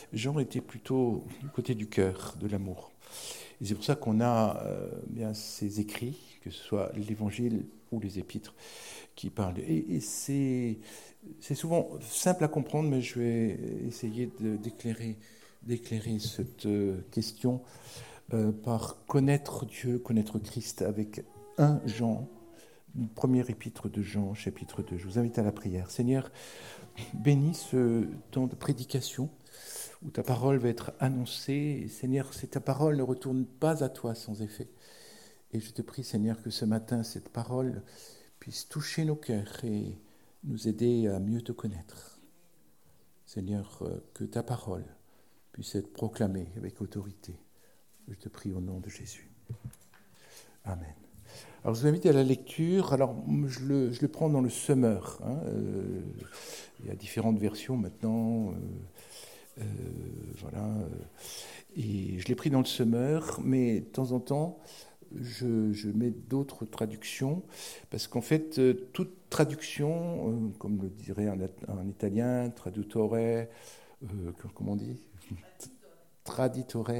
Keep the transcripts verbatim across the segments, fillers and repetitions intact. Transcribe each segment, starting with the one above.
Jean était plutôt du côté du cœur, de l'amour. Et c'est pour ça qu'on a euh, bien ces écrits, que ce soit l'Évangile ou les Épîtres, qui parlent. Et, et c'est, c'est souvent simple à comprendre, mais je vais essayer de, d'éclairer, d'éclairer cette euh, question euh, par connaître Dieu, connaître Christ, avec un Jean, une première épître de Jean, chapitre deux. Je vous invite à la prière. Seigneur, bénis ce temps de prédication où ta parole va être annoncée. Et Seigneur, si ta parole ne retourne pas à toi sans effet. Et je te prie, Seigneur, que ce matin, cette parole puisse toucher nos cœurs et nous aider à mieux te connaître. Seigneur, que ta parole puisse être proclamée avec autorité. Je te prie au nom de Jésus. Amen. Alors, je vous invite à la lecture. Alors, je le, je le prends dans le Semeur. Hein. Euh, il y a différentes versions maintenant. Euh, euh, voilà. Et je l'ai pris dans le Semeur, mais de temps en temps, je, je mets d'autres traductions, parce qu'en fait, euh, toute traduction, euh, comme le dirait un, un italien, traduttore, euh, comment on dit Traditore.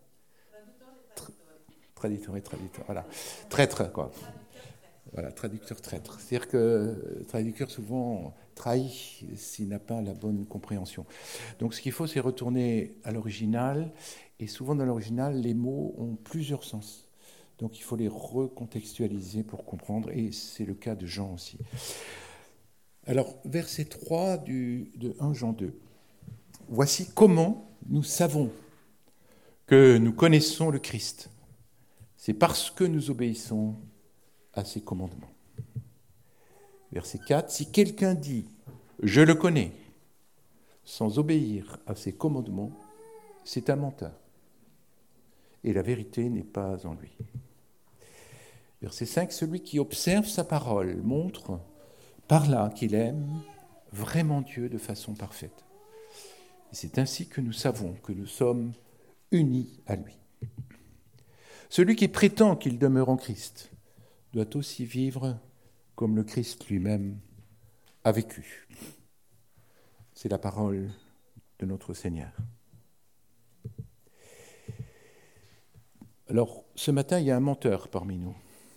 Traditore, traditore, voilà. Traître, quoi. Voilà, traducteur traître. C'est-à-dire que le traducteur souvent trahit s'il n'a pas la bonne compréhension. Donc ce qu'il faut, c'est retourner à l'original, et souvent dans l'original, les mots ont plusieurs sens. Donc il faut les recontextualiser pour comprendre, et c'est le cas de Jean aussi. Alors, verset trois du, de premier Jean deux. Voici comment nous savons que nous connaissons le Christ. C'est parce que nous obéissons à ses commandements. Verset quatre. Si quelqu'un dit « je le connais » sans obéir à ses commandements, c'est un menteur. Et la vérité n'est pas en lui. Verset cinq. Celui qui observe sa parole montre par là qu'il aime vraiment Dieu de façon parfaite. Et c'est ainsi que nous savons que nous sommes unis à lui. Celui qui prétend qu'il demeure en Christ doit aussi vivre comme le Christ lui-même a vécu. C'est la parole de notre Seigneur. Alors, ce matin, il y a un menteur parmi nous.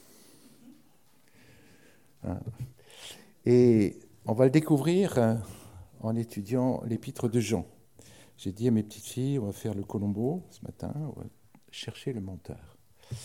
Et on va le découvrir en étudiant l'épître de Jean. J'ai dit à mes petites filles, on va faire le Colombo ce matin, on va chercher le menteur.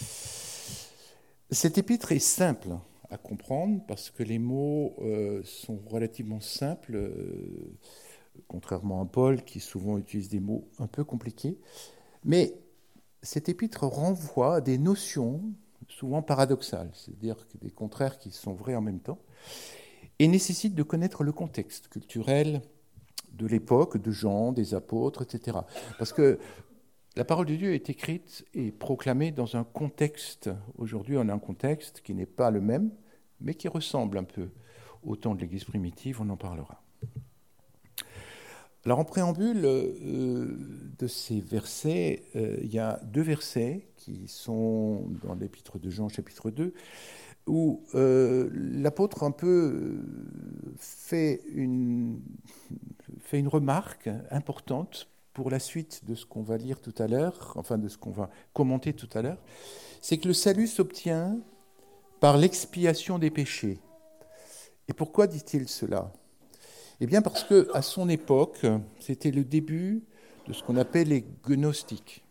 Cet épître est simple à comprendre parce que les mots euh, sont relativement simples, euh, contrairement à Paul qui souvent utilise des mots un peu compliqués. Mais cet épître renvoie à des notions souvent paradoxales, c'est-à-dire des contraires qui sont vrais en même temps, et nécessite de connaître le contexte culturel de l'époque, de Jean, des apôtres, et cetera. Parce que la parole de Dieu est écrite et proclamée dans un contexte. Aujourd'hui, on a un contexte qui n'est pas le même, mais qui ressemble un peu au temps de l'Église primitive, on en parlera. Alors, en préambule euh, de ces versets, euh, il y a deux versets qui sont dans l'épître de Jean, chapitre deux, où euh, l'apôtre un peu fait une, fait une remarque importante pour la suite de ce qu'on va lire tout à l'heure, enfin de ce qu'on va commenter tout à l'heure, c'est que le salut s'obtient par l'expiation des péchés. Et pourquoi dit-il cela ? Eh bien parce qu'à son époque, c'était le début de ce qu'on appelle les gnostiques.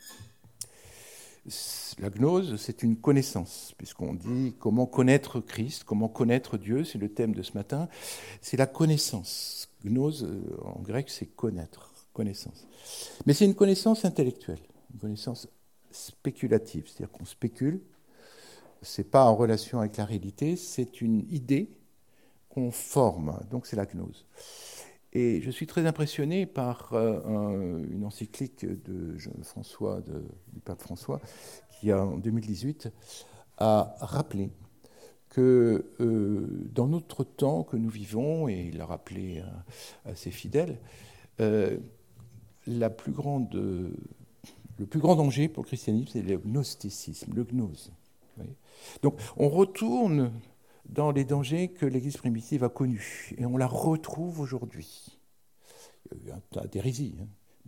La gnose, c'est une connaissance, puisqu'on dit comment connaître Christ, comment connaître Dieu, c'est le thème de ce matin, c'est la connaissance. Gnose, en grec, c'est connaître, connaissance. Mais c'est une connaissance intellectuelle, une connaissance spéculative, c'est-à-dire qu'on spécule, ce n'est pas en relation avec la réalité, c'est une idée qu'on forme, donc c'est la gnose. Et je suis très impressionné par euh, un, une encyclique de François, de, du pape François, qui a, en deux mille dix-huit a rappelé que euh, dans notre temps que nous vivons, et il l'a rappelé à, à ses fidèles, euh, la plus grande, euh, le plus grand danger pour le christianisme, c'est le gnosticisme, le gnose. Donc on retourne dans les dangers que l'Église primitive a connus. Et on la retrouve aujourd'hui. Il y a eu un tas d'hérésies, hein,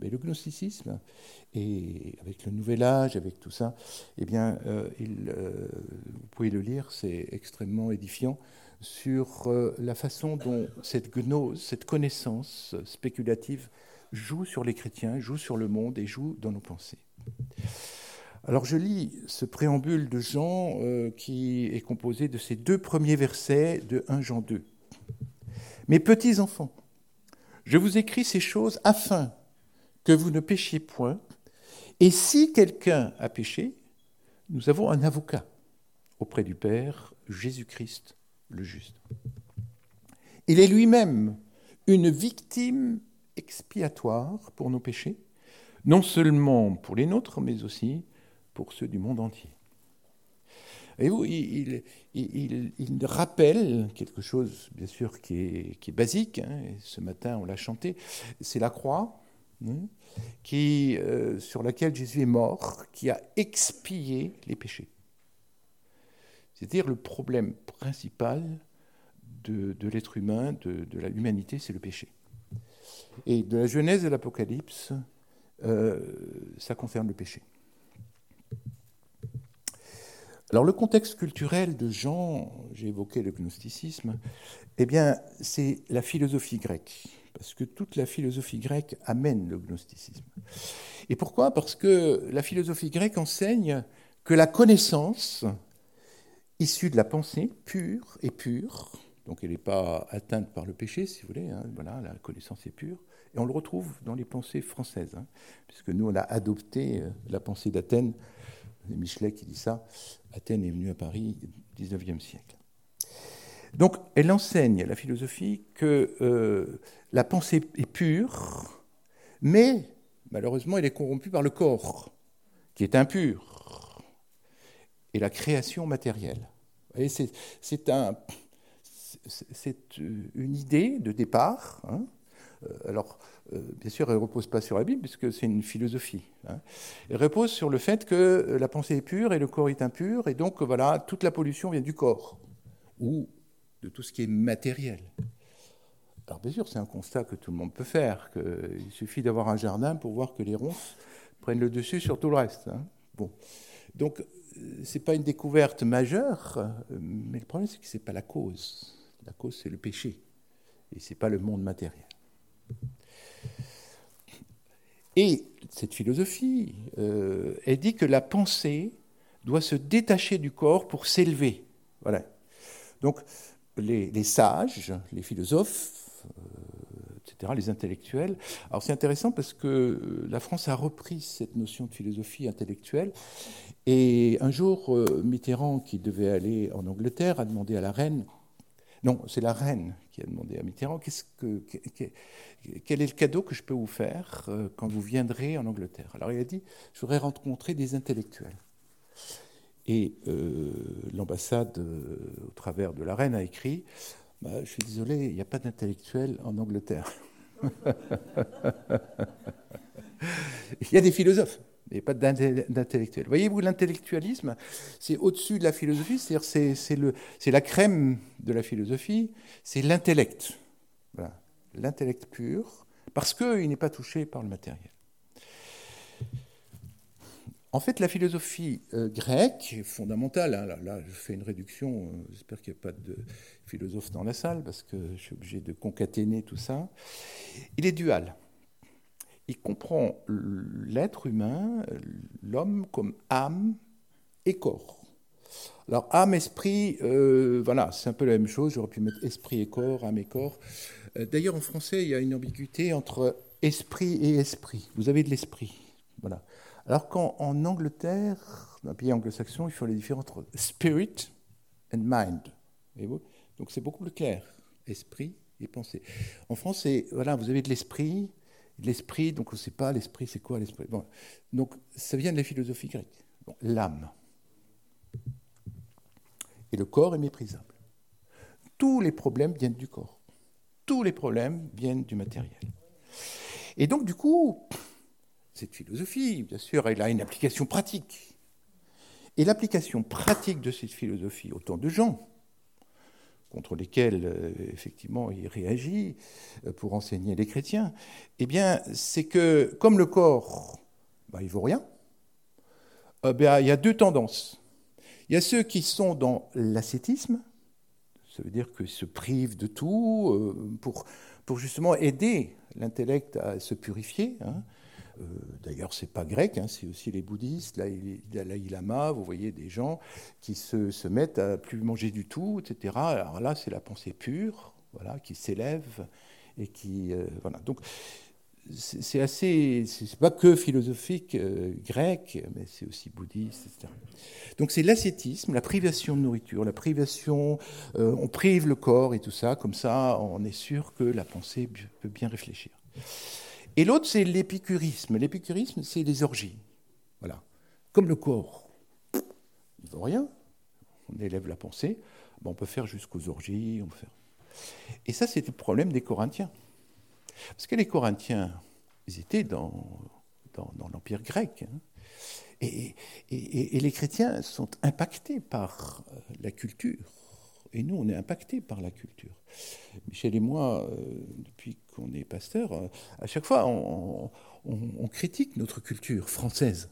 Mais le gnosticisme, et avec le Nouvel Âge, avec tout ça, eh bien, euh, il, euh, vous pouvez le lire, c'est extrêmement édifiant, sur euh, la façon dont cette gnose, cette connaissance spéculative joue sur les chrétiens, joue sur le monde et joue dans nos pensées. Alors je lis ce préambule de Jean euh, qui est composé de ces deux premiers versets de premier Jean deux. « Mes petits enfants, je vous écris ces choses afin que vous ne péchiez point, et si quelqu'un a péché, nous avons un avocat auprès du Père, Jésus-Christ le juste. Il est lui-même une victime expiatoire pour nos péchés, non seulement pour les nôtres, mais aussi pour ceux du monde entier. » Et vous, il, il, il, il rappelle quelque chose, bien sûr, qui est, qui est basique, hein, et ce matin on l'a chanté, c'est la croix, hein, qui, euh, sur laquelle Jésus est mort, qui a expié les péchés. C'est-à-dire le problème principal de, de l'être humain, de, de l'humanité, c'est le péché. Et de la Genèse à l'Apocalypse, euh, ça concerne le péché. Alors le contexte culturel de Jean, j'ai évoqué le gnosticisme, eh bien c'est la philosophie grecque, parce que toute la philosophie grecque amène le gnosticisme. Et pourquoi ? Parce que la philosophie grecque enseigne que la connaissance issue de la pensée pure et pure, donc elle n'est pas atteinte par le péché, si vous voulez, hein, voilà, la connaissance est pure, et on le retrouve dans les pensées françaises, hein, puisque nous on a adopté la pensée d'Athènes. C'est Michelet qui dit ça. Athènes est venue à Paris au dix-neuvième siècle. Donc, elle enseigne, la philosophie, que euh, la pensée est pure, mais malheureusement, elle est corrompue par le corps, qui est impur, et la création matérielle. Vous voyez, c'est, c'est, un, c'est une idée de départ, hein. Alors, euh, bien sûr, elle ne repose pas sur la Bible, puisque c'est une philosophie. Hein. Elle repose sur le fait que la pensée est pure et le corps est impur, et donc, voilà, toute la pollution vient du corps, ou de tout ce qui est matériel. Alors, bien sûr, c'est un constat que tout le monde peut faire, qu'il suffit d'avoir un jardin pour voir que les ronces prennent le dessus sur tout le reste. Hein. Bon. Donc, ce n'est pas une découverte majeure, mais le problème, c'est que ce n'est pas la cause. La cause, c'est le péché, et ce n'est pas le monde matériel. Et cette philosophie, euh, elle dit que la pensée doit se détacher du corps pour s'élever. Voilà. Donc, les, les sages, les philosophes, euh, et cetera, les intellectuels. Alors, c'est intéressant parce que la France a repris cette notion de philosophie intellectuelle. Et un jour, euh, Mitterrand, qui devait aller en Angleterre, a demandé à la reine. Non, c'est la reine qui a demandé à Mitterrand qu'est-ce que, que, que, quel est le cadeau que je peux vous faire euh, quand vous viendrez en Angleterre. Alors il a dit, je voudrais rencontrer des intellectuels. Et euh, l'ambassade, euh, au travers de la reine, a écrit, bah, je suis désolé, il n'y a pas d'intellectuels en Angleterre. Il y a des philosophes, mais pas d'intellectuels. Voyez-vous, l'intellectualisme, c'est au-dessus de la philosophie, c'est-à-dire c'est, c'est, le, c'est la crème de la philosophie, c'est l'intellect. Voilà. L'intellect pur, parce qu'il n'est pas touché par le matériel. En fait, la philosophie euh, grecque est fondamentale. Hein, là, là, je fais une réduction, euh, j'espère qu'il n'y a pas de philosophes dans la salle, parce que je suis obligé de concaténer tout ça. Il est dual. Il comprend l'être humain, l'homme, comme âme et corps. Alors, âme, esprit, euh, voilà, c'est un peu la même chose. J'aurais pu mettre esprit et corps, âme et corps. Euh, d'ailleurs, en français, il y a une ambiguïté entre esprit et esprit. Vous avez de l'esprit, voilà. Alors qu'en Angleterre, dans un pays anglo-saxon, il faut les différences entre spirit and mind. Voyez-vous ? Donc c'est beaucoup plus clair, esprit et pensée. En France, c'est, voilà, vous avez de l'esprit, de l'esprit, donc on ne sait pas l'esprit, c'est quoi l'esprit. Bon, donc ça vient de la philosophie grecque. Bon, l'âme. Et le corps est méprisable. Tous les problèmes viennent du corps. Tous les problèmes viennent du matériel. Et donc, du coup, cette philosophie, bien sûr, elle a une application pratique. Et l'application pratique de cette philosophie, autant de gens, contre lesquels, euh, effectivement, il réagit euh, pour enseigner les chrétiens, eh bien, c'est que, comme le corps, ben, il ne vaut rien, euh, ben, il y a deux tendances. Il y a ceux qui sont dans l'ascétisme, ça veut dire qu'ils se privent de tout euh, pour, pour justement aider l'intellect à se purifier. Hein. Euh, d'ailleurs, ce n'est pas grec, hein, c'est aussi les bouddhistes, là, il, Dalai Lama, vous voyez des gens qui se, se mettent à plus manger du tout, et cetera. Alors là, c'est la pensée pure, voilà, qui s'élève et qui... Euh, voilà. Donc, c'est, c'est assez... C'est pas que philosophique euh, grec, mais c'est aussi bouddhiste, et cetera. Donc c'est l'ascétisme, la privation de nourriture, la privation... Euh, on prive le corps et tout ça, comme ça, on est sûr que la pensée peut bien réfléchir. Et l'autre, c'est l'épicurisme. L'épicurisme, c'est les orgies. Voilà. Comme le corps, il ne vaut rien. On élève la pensée. Ben, on peut faire jusqu'aux orgies. On peut faire... Et ça, c'était le problème des Corinthiens. Parce que les Corinthiens, ils étaient dans, dans, dans l'Empire grec. Hein. Et, et, et les chrétiens sont impactés par la culture. Et nous, on est impactés par la culture. Michel et moi, euh, depuis qu'on est pasteur, euh, à chaque fois, on, on, on critique notre culture française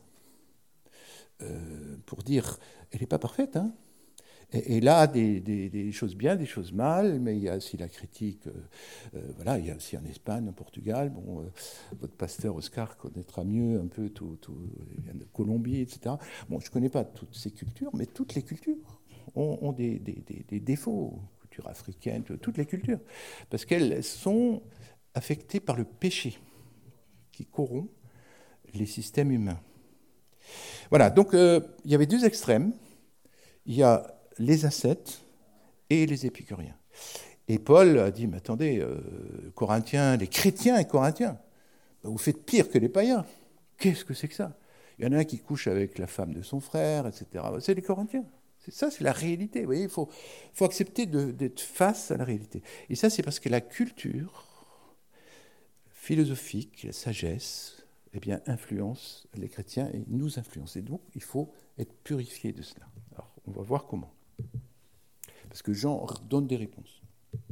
euh, pour dire, elle n'est pas parfaite. Hein. Et, et là, des, des, des choses bien, des choses mal, mais il y a aussi la critique. Euh, euh, voilà, il y a aussi en Espagne, en Portugal. Bon, euh, votre pasteur Oscar connaîtra mieux un peu tout, tout, il y a Colombie, et cetera. Bon, je ne connais pas toutes ces cultures, mais toutes les cultures ont, ont des, des, des, des défauts, culture africaine, toutes les cultures, parce qu'elles sont affectées par le péché qui corrompt les systèmes humains. Voilà, donc euh, il y avait deux extrêmes. Il y a les ascètes et les épicuriens. Et Paul a dit, mais attendez, euh, Corinthiens, les chrétiens et Corinthiens, ben vous faites pire que les païens. Qu'est-ce que c'est que ça? Il y en a un qui couche avec la femme de son frère, et cetera. C'est les Corinthiens. C'est ça, c'est la réalité. Vous voyez, il faut, faut accepter de, d'être face à la réalité. Et ça, c'est parce que la culture philosophique, la sagesse, eh bien, influence les chrétiens et nous influence. Et donc, il faut être purifié de cela. Alors, on va voir comment. Parce que Jean donne des réponses.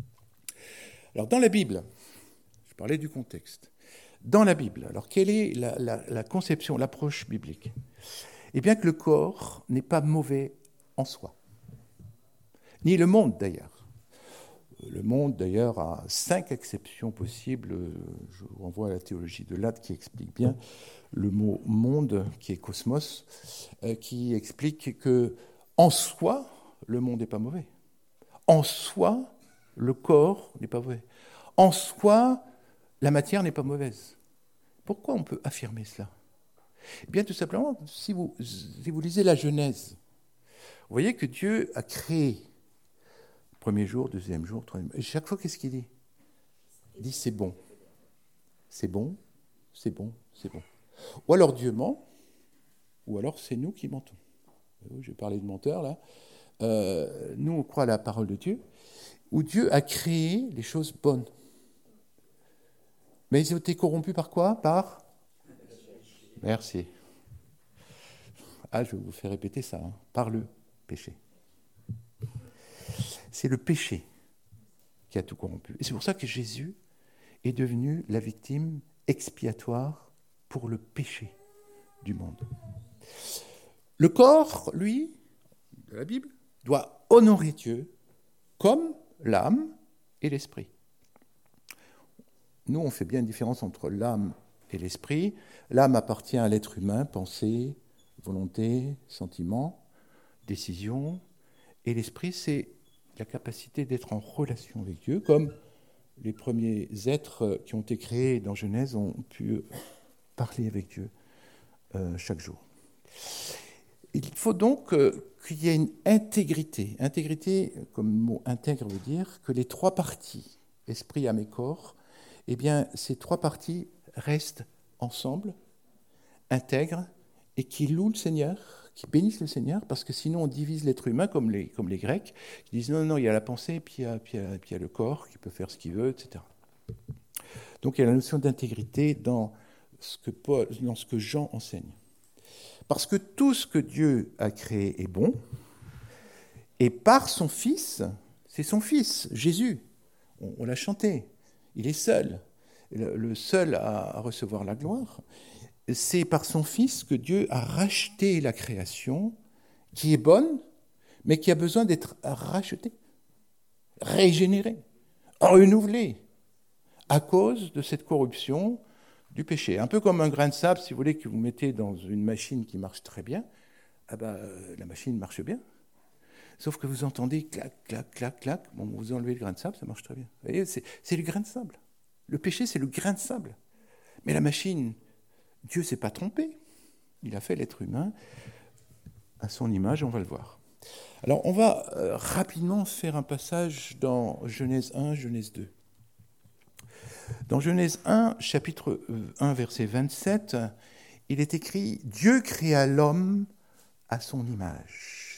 Alors, dans la Bible, je parlais du contexte. Dans la Bible, alors, quelle est la, la, la conception, l'approche biblique? Eh bien, que le corps n'est pas mauvais en soi. Ni le monde, d'ailleurs. Le monde, d'ailleurs, a cinq exceptions possibles. Je vous renvoie à la théologie de Lade qui explique bien le mot « monde », qui est « cosmos », qui explique que en soi, le monde n'est pas mauvais. En soi, le corps n'est pas mauvais. En soi, la matière n'est pas mauvaise. Pourquoi on peut affirmer cela? Eh bien, tout simplement, si vous, si vous lisez la Genèse, vous voyez que Dieu a créé premier jour, deuxième jour, troisième jour. Et chaque fois, qu'est-ce qu'il dit? Il dit c'est bon. C'est bon, c'est bon, c'est bon. Ou alors Dieu ment, ou alors c'est nous qui mentons. Je vais parler de menteur là. Euh, nous, on croit à la parole de Dieu, où Dieu a créé les choses bonnes. Mais ils ont été corrompus par quoi? Par... Merci. Ah, je vais vous faire répéter ça. Hein. Par le péché. C'est le péché qui a tout corrompu. Et c'est pour ça que Jésus est devenu la victime expiatoire pour le péché du monde. Le corps, lui, de la Bible, doit honorer Dieu comme l'âme et l'esprit. Nous, on fait bien une différence entre l'âme et l'esprit. L'âme appartient à l'être humain, pensée, volonté, sentiment, décision. Et l'esprit, c'est la capacité d'être en relation avec Dieu, comme les premiers êtres qui ont été créés dans Genèse ont pu parler avec Dieu euh, chaque jour. Il faut donc euh, qu'il y ait une intégrité. Intégrité, comme le mot intègre veut dire, que les trois parties, esprit, âme et corps, eh bien, ces trois parties restent ensemble, intègres, et qui louent le Seigneur, qui bénissent le Seigneur, parce que sinon on divise l'être humain comme les, comme les Grecs, qui disent non, non, il y a la pensée, puis il y a, puis il y a, puis il y a le corps qui peut faire ce qu'il veut, et cetera. Donc il y a la notion d'intégrité dans ce que, Paul, dans ce que Jean enseigne. Parce que tout ce que Dieu a créé est bon, et par son Fils, C'est son Fils, Jésus. On, on l'a chanté. Il est seul, le, le seul à, à recevoir la gloire. C'est par son Fils que Dieu a racheté la création, qui est bonne, mais qui a besoin d'être rachetée, régénérée, renouvelée, à cause de cette corruption du péché. Un peu comme un grain de sable, si vous voulez, que vous mettez dans une machine qui marche très bien, ah ben, la machine marche bien. Sauf que vous entendez clac, clac, clac, clac, bon, vous enlevez le grain de sable, ça marche très bien. Vous voyez, c'est, c'est le grain de sable. Le péché, c'est le grain de sable. Mais la machine, Dieu ne s'est pas trompé. Il a fait l'être humain à son image, on va le voir. Alors, on va euh, rapidement faire un passage dans Genèse un, Genèse deux. Dans Genèse un, chapitre un, verset vingt-sept, il est écrit « Dieu créa l'homme à son image »,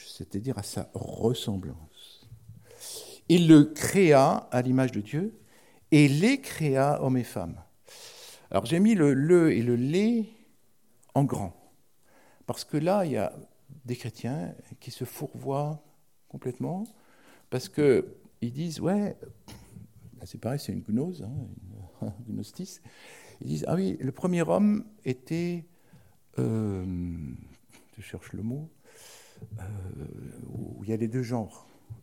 c'est-à-dire à sa ressemblance. Il le créa à l'image de Dieu et les créa hommes et femmes. Alors j'ai mis le « le » et le « les » en grand, parce que là, il y a des chrétiens qui se fourvoient complètement, parce qu'ils disent « ouais, c'est pareil, c'est une gnose, hein, une, une gnostis ». Ils disent « ah oui, le premier homme était, euh, je cherche le mot, euh, où il y a les deux genres,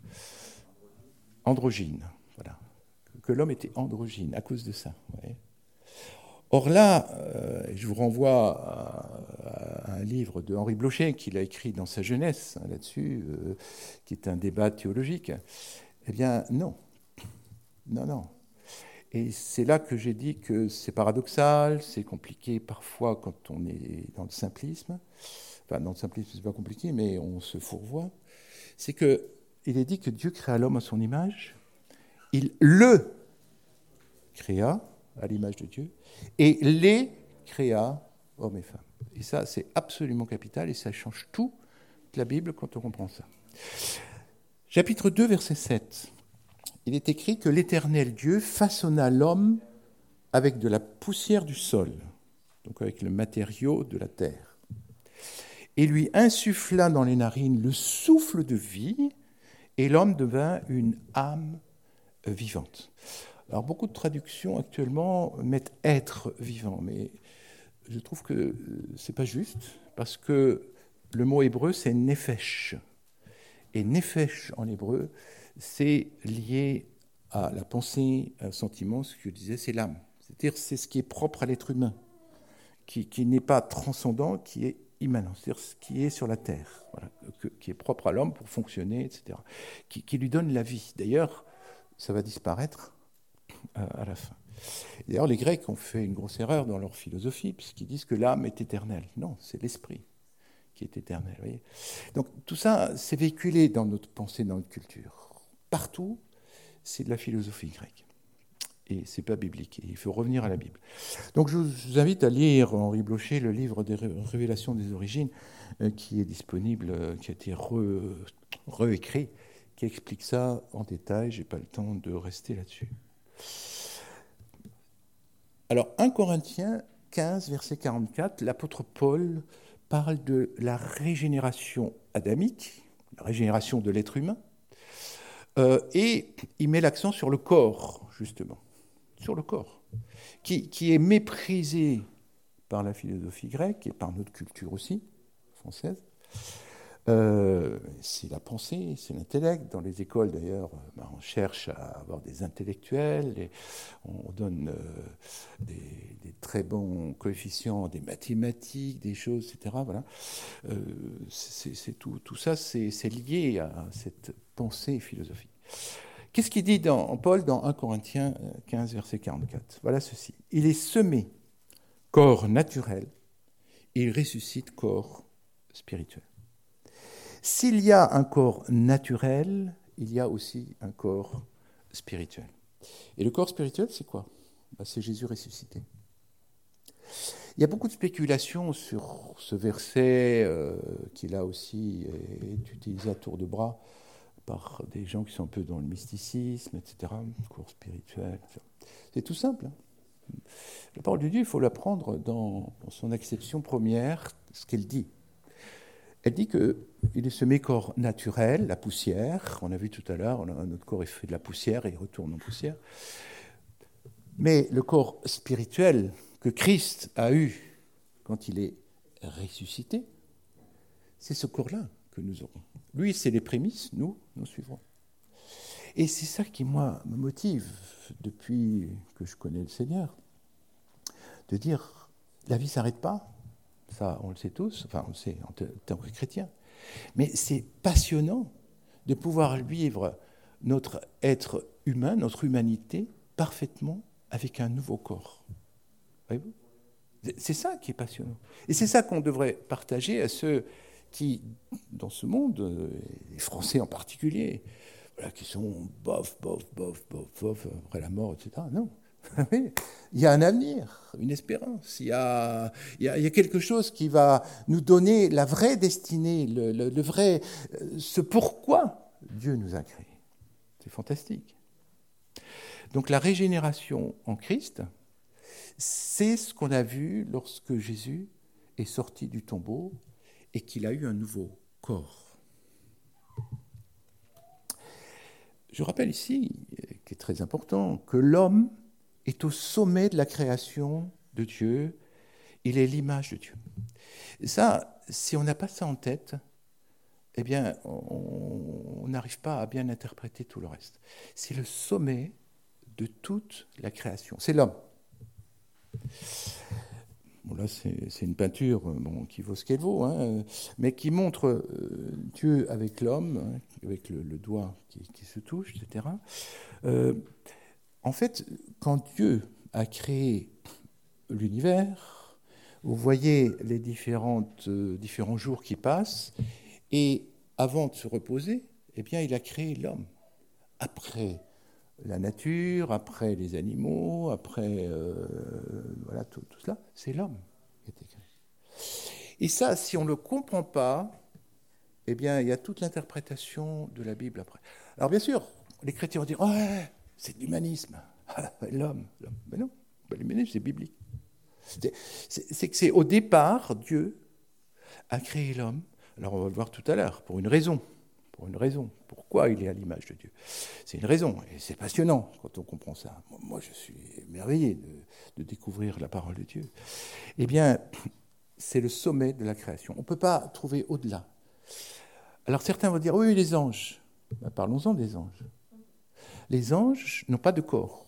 androgyne, voilà, que l'homme était androgyne à cause de ça. Ouais. » Or là, euh, je vous renvoie à, à un livre de Henri Blocher qu'il a écrit dans sa jeunesse hein, là-dessus, euh, qui est un débat théologique. Eh bien, non. Non, non. Et c'est là que j'ai dit que c'est paradoxal, c'est compliqué parfois quand on est dans le simplisme. Enfin, dans le simplisme, c'est pas compliqué, mais on se fourvoie. C'est qu'il est dit que Dieu créa l'homme à son image. Il le créa à l'image de Dieu, et les créa, hommes et femmes. Et ça, c'est absolument capital, et ça change tout de la Bible quand on comprend ça. Chapitre deux, verset sept. Il est écrit que l'Éternel Dieu façonna l'homme avec de la poussière du sol, donc avec le matériau de la terre, et lui insuffla dans les narines le souffle de vie, et l'homme devint une âme vivante. Alors, beaucoup de traductions actuellement mettent « être vivant », mais je trouve que ce n'est pas juste, parce que le mot hébreu, c'est « nefesh ». Et « nefesh » en hébreu, c'est lié à la pensée, à un sentiment, ce que je disais, c'est l'âme. C'est-à-dire c'est ce qui est propre à l'être humain, qui, qui n'est pas transcendant, qui est immanent, c'est-à-dire ce qui est sur la terre, voilà, que, qui est propre à l'homme pour fonctionner, et cetera, qui, qui lui donne la vie. D'ailleurs, ça va disparaître à la fin. D'ailleurs, les Grecs ont fait une grosse erreur dans leur philosophie, puisqu'ils disent que l'âme est éternelle. Non, c'est l'esprit qui est éternel. Vous voyez. Donc tout ça, c'est véhiculé dans notre pensée, dans notre culture. Partout, c'est de la philosophie grecque. Et ce n'est pas biblique. Et il faut revenir à la Bible. Donc je vous invite à lire Henri Blocher, le livre des Révélations des origines, euh, qui est disponible, euh, qui a été re, réécrit, qui explique ça en détail. Je n'ai pas le temps de rester là-dessus. Alors, premier Corinthiens quinze, verset quarante-quatre, l'apôtre Paul parle de la régénération adamique, la régénération de l'être humain, euh, et il met l'accent sur le corps, justement, sur le corps, qui, qui est méprisé par la philosophie grecque et par notre culture aussi, française. Euh, c'est la pensée, c'est l'intellect. Dans les écoles, d'ailleurs, ben, on cherche à avoir des intellectuels, et on donne euh, des, des très bons coefficients, des mathématiques, des choses, et cetera. Voilà. Euh, c'est, c'est tout, tout ça, c'est, c'est lié à cette pensée philosophique. Qu'est-ce qu'il dit dans, Paul dans premier Corinthiens quinze, verset quarante-quatre ? Voilà ceci. Il est semé corps naturel, il ressuscite corps spirituel. S'il y a un corps naturel, il y a aussi un corps spirituel. Et le corps spirituel, c'est quoi ? Ben, c'est Jésus ressuscité. Il y a beaucoup de spéculations sur ce verset euh, qui, là aussi, est utilisé à tour de bras par des gens qui sont un peu dans le mysticisme, et cetera, le corps spirituel, et cetera. C'est tout simple. Hein. La parole de Dieu, il faut la prendre dans, dans son acception première, ce qu'elle dit. Elle dit qu'il est semé corps naturel, la poussière. On a vu tout à l'heure, notre corps est fait de la poussière et il retourne en poussière. Mais le corps spirituel que Christ a eu quand il est ressuscité, c'est ce corps-là que nous aurons. Lui, c'est les prémices, nous, nous suivrons. Et c'est ça qui, moi, me motive, depuis que je connais le Seigneur, de dire, la vie ne s'arrête pas, ça, on le sait tous, enfin, on le sait en tant que chrétien, mais c'est passionnant de pouvoir vivre notre être humain, notre humanité, parfaitement avec un nouveau corps. Voyez-vous ? C'est ça qui est passionnant. Et c'est ça qu'on devrait partager à ceux qui, dans ce monde, les Français en particulier, voilà, qui sont bof, bof, bof, bof, bof, après la mort, et cetera. Non. Il y a un avenir, une espérance. Il y a, il y a, il y a quelque chose qui va nous donner la vraie destinée, le, le, le vrai, ce pourquoi Dieu nous a créés. C'est fantastique. Donc la régénération en Christ, c'est ce qu'on a vu lorsque Jésus est sorti du tombeau et qu'il a eu un nouveau corps. Je rappelle ici, qui est très important, que l'homme est au sommet de la création de Dieu. Il est l'image de Dieu. Et ça, si on n'a pas ça en tête, eh bien, on n'arrive pas à bien interpréter tout le reste. C'est le sommet de toute la création. C'est l'homme. Bon, là, c'est, c'est une peinture bon, qui vaut ce qu'elle vaut, hein, mais qui montre euh, Dieu avec l'homme, hein, avec le, le doigt qui, qui se touche, et cetera. Euh, en fait, quand Dieu a créé l'univers, vous voyez les différentes, euh, différents jours qui passent, et avant de se reposer, eh bien, il a créé l'homme. Après la nature, après les animaux, après euh, voilà, tout, tout cela, c'est l'homme qui a été créé. Et ça, si on ne le comprend pas, eh bien, il y a toute l'interprétation de la Bible après. Alors bien sûr, les chrétiens vont dire « Oh, ouais, c'est de l'humanisme, l'homme, l'homme. » Mais non, l'humanisme, c'est biblique. C'est, c'est, c'est que c'est au départ, Dieu a créé l'homme. Alors on va le voir tout à l'heure, pour une raison. Pour une raison. Pourquoi il est à l'image de Dieu ? C'est une raison, et c'est passionnant quand on comprend ça. Moi, je suis émerveillé de, de découvrir la parole de Dieu. Eh bien, c'est le sommet de la création. On ne peut pas trouver au-delà. Alors certains vont dire, oui, les anges. Ben, parlons-en des anges. Les anges n'ont pas de corps.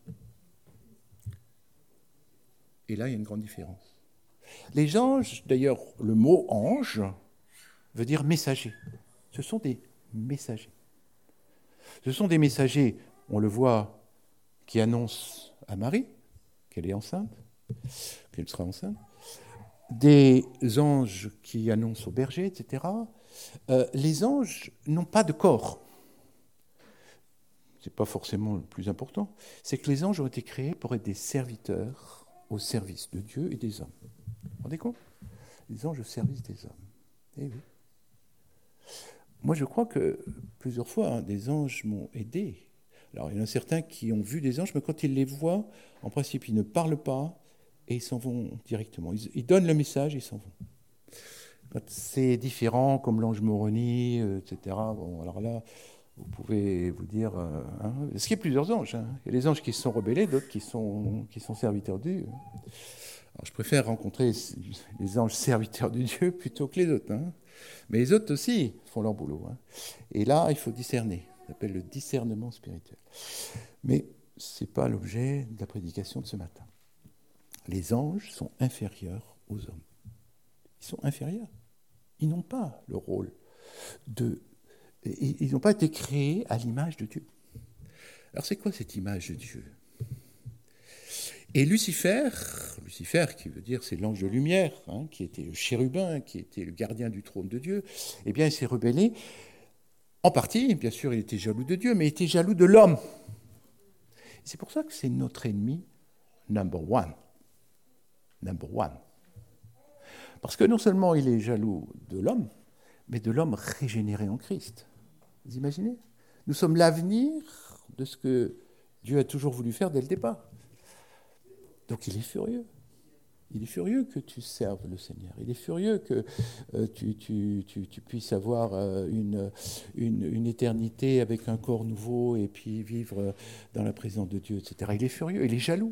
Et là, il y a une grande différence. Les anges, d'ailleurs, le mot ange veut dire messager. Ce sont des messagers. Ce sont des messagers, on le voit, qui annoncent à Marie qu'elle est enceinte, qu'elle sera enceinte, des anges qui annoncent aux bergers, et cetera. Euh, les anges n'ont pas de corps. Ce n'est pas forcément le plus important. C'est que les anges ont été créés pour être des serviteurs au service de Dieu et des hommes. Vous vous rendez compte ? Les anges au service des hommes. Eh oui. Moi, je crois que plusieurs fois, hein, des anges m'ont aidé. Alors, il y en a certains qui ont vu des anges, mais quand ils les voient, en principe, ils ne parlent pas et ils s'en vont directement. Ils, ils donnent le message et ils s'en vont. Quand c'est différent, comme l'ange Moroni, euh, et cetera, bon, alors là, vous pouvez vous dire... Euh, hein, parce qu'il y a plusieurs anges. Hein. Il y a les anges qui se sont rebellés, d'autres qui sont, qui sont serviteurs de Dieu. Alors, je préfère rencontrer les anges serviteurs de Dieu plutôt que les autres. Hein. Mais les autres aussi font leur boulot. Hein. Et là, il faut discerner. Ça s'appelle le discernement spirituel. Mais ce n'est pas l'objet de la prédication de ce matin. Les anges sont inférieurs aux hommes. Ils sont inférieurs. Ils n'ont pas le rôle de... Ils n'ont pas été créés à l'image de Dieu. Alors c'est quoi cette image de Dieu ? Et Lucifer, Lucifer qui veut dire c'est l'ange de lumière, hein, qui était le chérubin, qui était le gardien du trône de Dieu, eh bien il s'est rebellé. En partie, bien sûr, il était jaloux de Dieu, mais il était jaloux de l'homme. C'est pour ça que c'est notre ennemi number one. Number one. Parce que non seulement il est jaloux de l'homme, mais de l'homme régénéré en Christ. Vous imaginez ? Nous sommes l'avenir de ce que Dieu a toujours voulu faire dès le départ. Donc il est furieux. Il est furieux que tu serves le Seigneur. Il est furieux que euh, tu, tu, tu, tu puisses avoir euh, une, une, une éternité avec un corps nouveau et puis vivre dans la présence de Dieu, et cetera. Il est furieux, il est jaloux.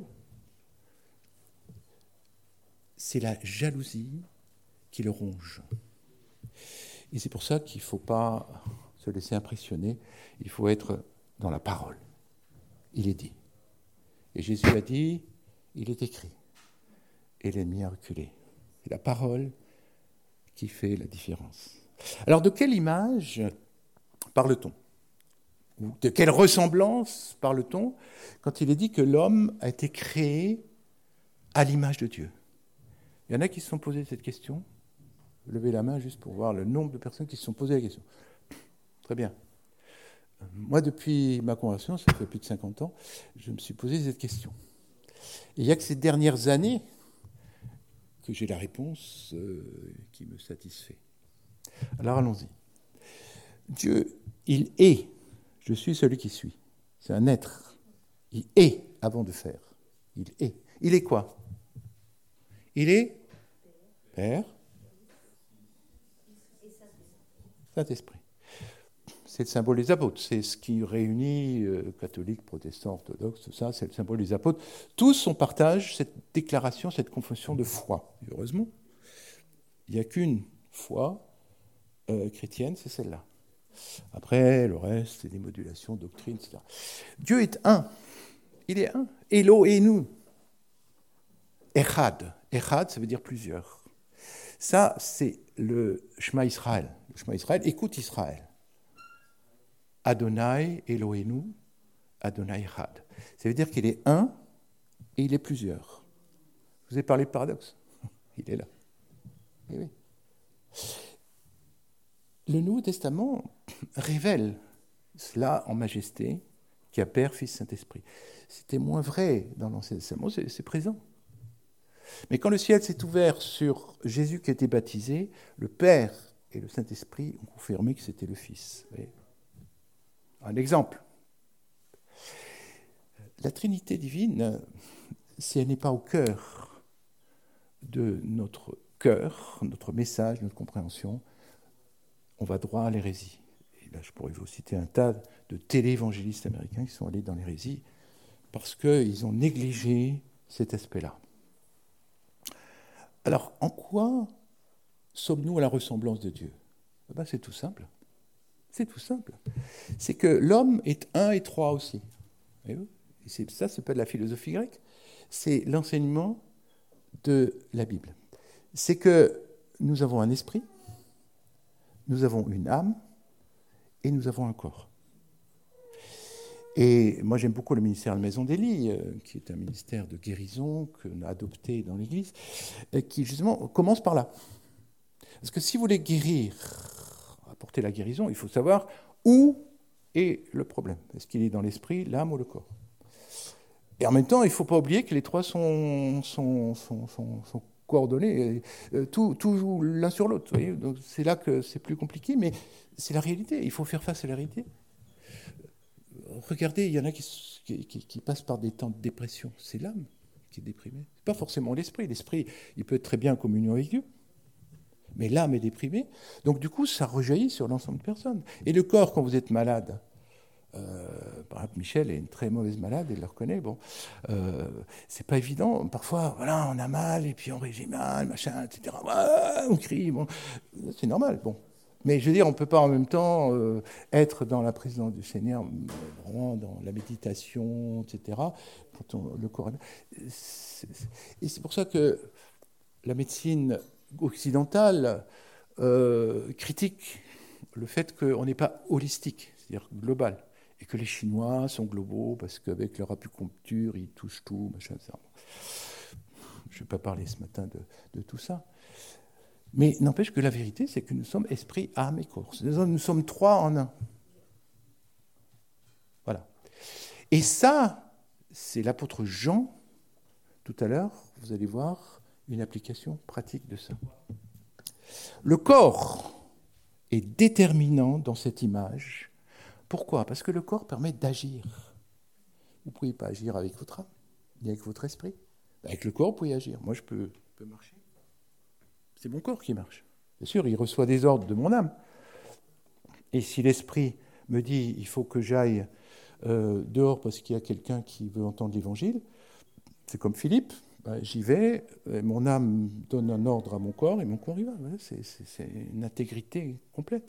C'est la jalousie qui le ronge. Et c'est pour ça qu'il ne faut pas se laisser impressionner. Il faut être dans la parole. Il est dit. Et Jésus a dit, il est écrit. Et l'ennemi a reculé. C'est la parole qui fait la différence. Alors, de quelle image parle-t-on ? Ou de quelle ressemblance parle-t-on quand il est dit que l'homme a été créé à l'image de Dieu ? Il y en a qui se sont posé cette question. Levez la main juste pour voir le nombre de personnes qui se sont posées la question. Très bien. Moi, depuis ma conversion, ça fait plus de cinquante ans, je me suis posé cette question. Et il n'y a que ces dernières années que j'ai la réponse euh, qui me satisfait. Alors allons-y. Dieu, il est. Je suis celui qui suis. C'est un être. Il est avant de faire. Il est. Il est quoi ? Il est Père, Saint-Esprit. C'est le symbole des apôtres. C'est ce qui réunit euh, catholiques, protestants, orthodoxes, tout ça, c'est le symbole des apôtres. Tous on partage cette déclaration, cette confession de foi. Et heureusement, il n'y a qu'une foi euh, chrétienne, c'est celle-là. Après, le reste, c'est des modulations, doctrines, et cetera. Dieu est un. Il est un. Elo et nous. Echad. Echad, ça veut dire plusieurs. Ça, c'est le Shema Israël. Le Shema Israël, écoute Israël. Adonai Eloheinu, Adonai Echad. Ça veut dire qu'il est un et il est plusieurs. Je vous ai parlé de paradoxe. Il est là. Et oui. Le Nouveau Testament révèle cela en majesté, qui a Père, Fils, Saint-Esprit. C'était moins vrai dans l'Ancien Testament, c'est, c'est présent. Mais quand le ciel s'est ouvert sur Jésus qui a été baptisé, le Père et le Saint-Esprit ont confirmé que c'était le Fils. Vous voyez ? Un exemple. La Trinité divine, si elle n'est pas au cœur de notre cœur, notre message, notre compréhension, on va droit à l'hérésie. Et là, je pourrais vous citer un tas de téléévangélistes américains qui sont allés dans l'hérésie parce qu'ils ont négligé cet aspect-là. Alors, en quoi sommes-nous à la ressemblance de Dieu ? Eh bien, c'est tout simple. C'est tout simple. C'est que l'homme est un et trois aussi. Et c'est, ça, ce n'est pas de la philosophie grecque, c'est l'enseignement de la Bible. C'est que nous avons un esprit, nous avons une âme et nous avons un corps. Et moi, j'aime beaucoup le ministère de la Maison d'Élie, euh, qui est un ministère de guérison qu'on a adopté dans l'Église, euh, qui justement commence par là. Parce que si vous voulez guérir, apporter la guérison, il faut savoir où est le problème. Est-ce qu'il est dans l'esprit, l'âme ou le corps ? Et en même temps, il ne faut pas oublier que les trois sont, sont, sont, sont, sont coordonnés, euh, tout, tout joue l'un sur l'autre. Vous voyez ? Donc c'est là que c'est plus compliqué, mais c'est la réalité. Il faut faire face à la réalité. Regardez, il y en a qui, qui, qui passent par des temps de dépression. C'est l'âme qui est déprimée. Ce n'est pas forcément l'esprit. L'esprit, il peut être très bien en communion avec Dieu. Mais l'âme est déprimée. Donc du coup, ça rejaillit sur l'ensemble de personnes. Et le corps, quand vous êtes malade, euh, par exemple, Michel est une très mauvaise malade, elle le reconnaît, bon, euh, c'est pas évident. Parfois, voilà, on a mal, et puis on régit mal, machin, et cetera. Ouais, on crie, bon, c'est normal, bon. Mais je veux dire, on ne peut pas en même temps euh, être dans la présence du Seigneur, vraiment dans la méditation, et cetera, quand on, le corps... C'est, c'est, et c'est pour ça que la médecine occidentale euh, critique le fait qu'on n'est pas holistique, c'est-à-dire global, et que les Chinois sont globaux parce qu'avec leur acupuncture, ils touchent tout, machin, et cetera. Je ne vais pas parler ce matin de, de tout ça. Mais n'empêche que la vérité, c'est que nous sommes esprit, âme et corps. Nous sommes trois en un. Voilà. Et ça, c'est l'apôtre Jean, tout à l'heure, vous allez voir une application pratique de ça. Le corps est déterminant dans cette image. Pourquoi ? Parce que le corps permet d'agir. Vous ne pouvez pas agir avec votre âme, ni avec votre esprit. Avec le corps, vous pouvez agir. Moi, je peux peut marcher. C'est mon corps qui marche. Bien sûr, il reçoit des ordres de mon âme. Et si l'esprit me dit, il faut que j'aille euh, dehors parce qu'il y a quelqu'un qui veut entendre l'évangile, c'est comme Philippe, ben, j'y vais, mon âme donne un ordre à mon corps et mon corps y va. C'est, c'est, c'est une intégrité complète.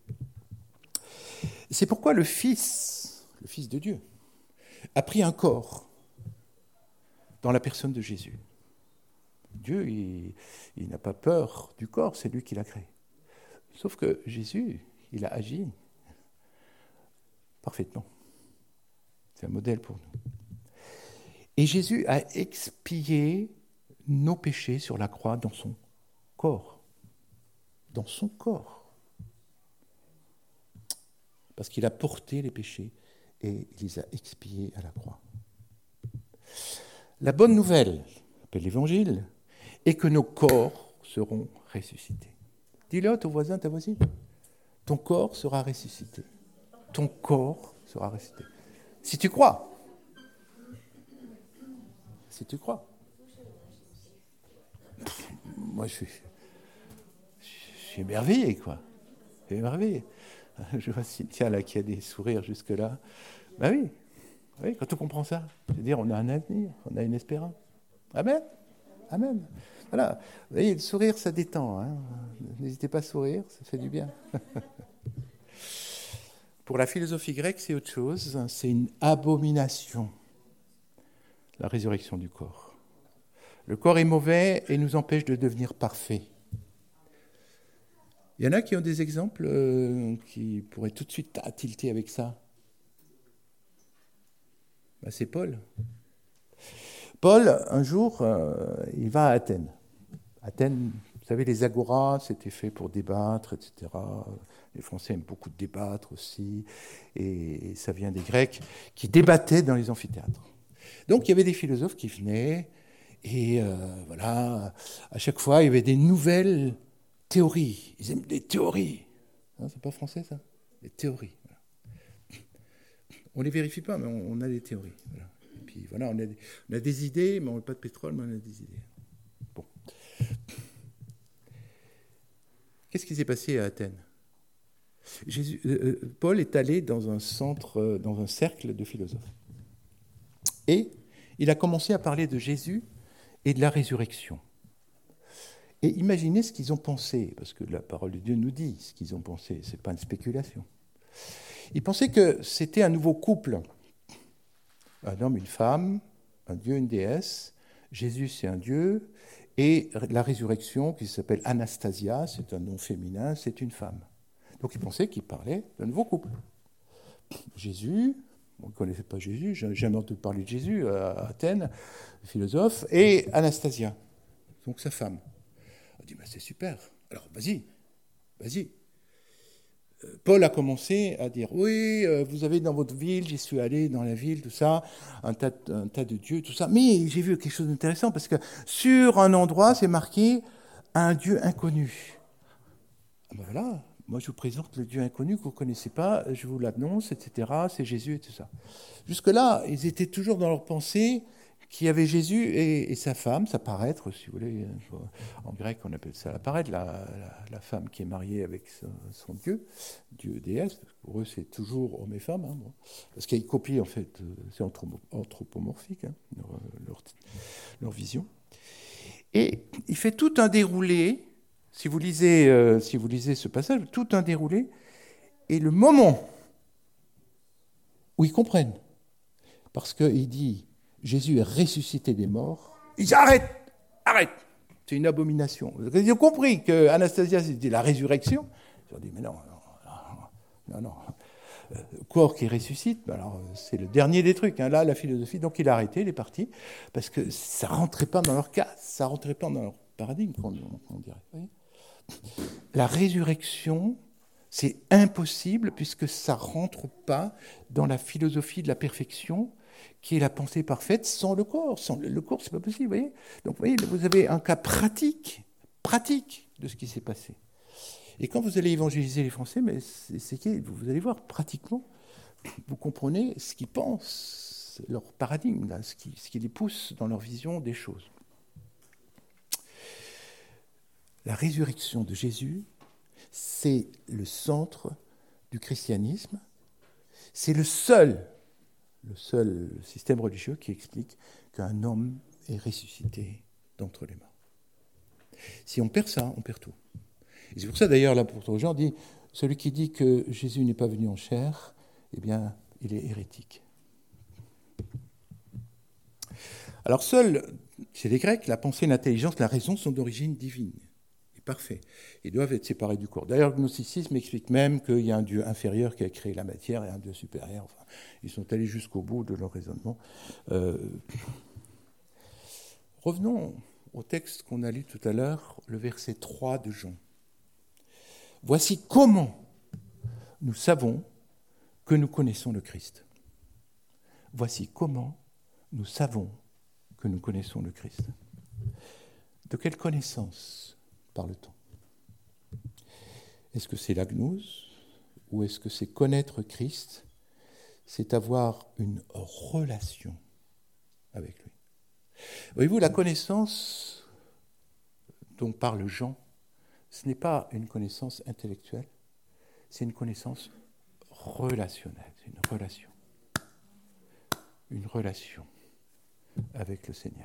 C'est pourquoi le Fils, le Fils de Dieu, a pris un corps dans la personne de Jésus. Dieu, il, il n'a pas peur du corps, c'est lui qui l'a créé. Sauf que Jésus, il a agi parfaitement. C'est un modèle pour nous. Et Jésus a expié nos péchés sur la croix dans son corps. Dans son corps. Parce qu'il a porté les péchés et il les a expiés à la croix. La bonne nouvelle, appelle l'Évangile, est que nos corps seront ressuscités. Dis-le à ton voisin, ta voisine. Ton corps sera ressuscité. Ton corps sera ressuscité. Si tu crois. Si tu crois. Pff, moi, je suis, je suis émerveillé, quoi. Je suis émerveillé. Je vois Cynthia, là, qui a des sourires jusque-là. Ben oui. Oui, quand on comprend ça, c'est-à-dire on a un avenir, on a une espérance. Amen. Amen. Voilà. Vous voyez, le sourire, ça détend. Hein. N'hésitez pas à sourire, ça fait du bien. Pour la philosophie grecque, c'est autre chose. C'est une abomination, la résurrection du corps. Le corps est mauvais et nous empêche de devenir parfaits. Il y en a qui ont des exemples euh, qui pourraient tout de suite tilter avec ça. Ben, c'est Paul. Paul, un jour, euh, il va à Athènes. Athènes, vous savez, les agoras, c'était fait pour débattre, et cetera. Les Français aiment beaucoup débattre aussi, et ça vient des Grecs, qui débattaient dans les amphithéâtres. Donc, il y avait des philosophes qui venaient, et euh, voilà, à chaque fois, il y avait des nouvelles théories. Ils aiment des théories. Hein, c'est pas français, ça ? Des théories. Voilà. On ne les vérifie pas, mais on, on a des théories. Voilà. Et puis voilà, on a, des, on a des idées, mais on n'a pas de pétrole, mais on a des idées. Bon. Qu'est-ce qui s'est passé à Athènes ? Jésus, euh, Paul est allé dans un centre, euh, dans un cercle de philosophes. Et il a commencé à parler de Jésus et de la résurrection. Et imaginez ce qu'ils ont pensé, parce que la parole de Dieu nous dit ce qu'ils ont pensé, ce n'est pas une spéculation. Ils pensaient que c'était un nouveau couple. Un homme, une femme, un dieu, une déesse. Jésus, c'est un dieu. Et la résurrection, qui s'appelle Anastasia, c'est un nom féminin, c'est une femme. Donc ils pensaient qu'ils parlaient d'un nouveau couple. Jésus, on ne connaissait pas Jésus, j'ai jamais entendu parler de Jésus à Athènes, philosophe, et Anastasia, donc sa femme. On dit, bah, c'est super, alors vas-y, vas-y. Paul a commencé à dire, oui, vous avez dans votre ville, j'y suis allé dans la ville, tout ça, un tas, un tas de dieux, tout ça, mais j'ai vu quelque chose d'intéressant, parce que sur un endroit, c'est marqué un Dieu inconnu. Ah ben voilà, moi je vous présente le Dieu inconnu que vous ne connaissez pas, je vous l'annonce, et cetera, c'est Jésus et tout ça. Jusque-là, ils étaient toujours dans leur pensée qu'il y avait Jésus et, et sa femme, sa paraître, si vous voulez, en grec on appelle ça la paraître, la, la, la femme qui est mariée avec son, son Dieu, Dieu déesse, pour eux c'est toujours homme et femme, hein, bon, parce qu'ils copient en fait, c'est anthropomorphique, hein, leur, leur, leur vision. Et il fait tout un déroulé, si vous lisez, euh, si vous lisez ce passage, tout un déroulé, et le moment où ils comprennent, parce qu'il dit Jésus est ressuscité des morts, ils disent arrête, arrête, c'est une abomination. Ils ont compris que Anastasia c'était la résurrection. Ils ont dit mais non, non, non, non. Le corps qui ressuscite, alors c'est le dernier des trucs. Hein. Là, la philosophie, donc il a arrêté, il est parti, parce que ça rentrait pas dans leur cas, ça rentrait pas dans leur paradigme, qu'on, on dirait. Vous voyez ? La résurrection, c'est impossible puisque ça rentre pas dans la philosophie de la perfection, qui est la pensée parfaite sans le corps. Sans le, le corps, c'est pas possible, vous voyez. Donc, vous voyez, vous avez un cas pratique, pratique de ce qui s'est passé. Et quand vous allez évangéliser les Français, mais c'est, c'est que vous allez voir pratiquement, vous comprenez ce qu'ils pensent, leur paradigme, là, ce, qui, ce qui les pousse dans leur vision des choses. la résurrection de Jésus, c'est le centre du christianisme. C'est le seul, le seul système religieux qui explique qu'un homme est ressuscité d'entre les morts. Si on perd ça, on perd tout. Et c'est pour ça d'ailleurs l'apôtre Jean dit, celui qui dit que Jésus n'est pas venu en chair, eh bien, il est hérétique. Alors seuls, chez les Grecs, la pensée, l'intelligence, la raison sont d'origine divine. Et parfait. Ils doivent être séparés du corps. D'ailleurs, le gnosticisme explique même qu'il y a un Dieu inférieur qui a créé la matière et un Dieu supérieur. Enfin, ils sont allés jusqu'au bout de leur raisonnement. Euh... Revenons au texte qu'on a lu tout à l'heure, le verset trois de Jean. Voici comment nous savons que nous connaissons le Christ. Voici comment nous savons que nous connaissons le Christ. De quelle connaissance parle-t-on ? Est-ce que c'est la gnose ou est-ce que c'est connaître Christ ? C'est avoir une relation avec lui. Voyez-vous, la connaissance dont parle Jean, ce n'est pas une connaissance intellectuelle, c'est une connaissance relationnelle, c'est une relation. Une relation avec le Seigneur.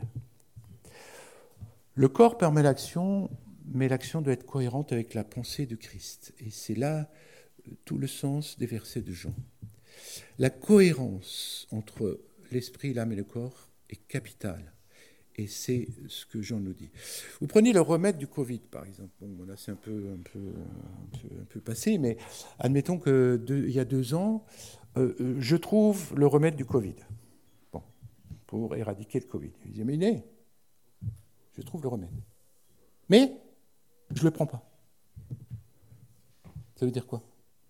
Le corps permet l'action, mais l'action doit être cohérente avec la pensée de Christ. Et c'est là tout le sens des versets de Jean. La cohérence entre l'esprit, l'âme et le corps est capitale. Et c'est ce que Jean nous dit. Vous prenez le remède du Covid, par exemple. Bon, là, c'est un peu, un peu, un peu, un peu passé, mais admettons qu'il y a deux ans, euh, je trouve le remède du Covid. Bon, pour éradiquer le Covid. Je dis, mais il est. Je trouve le remède. Mais je ne le prends pas. Ça veut dire quoi ?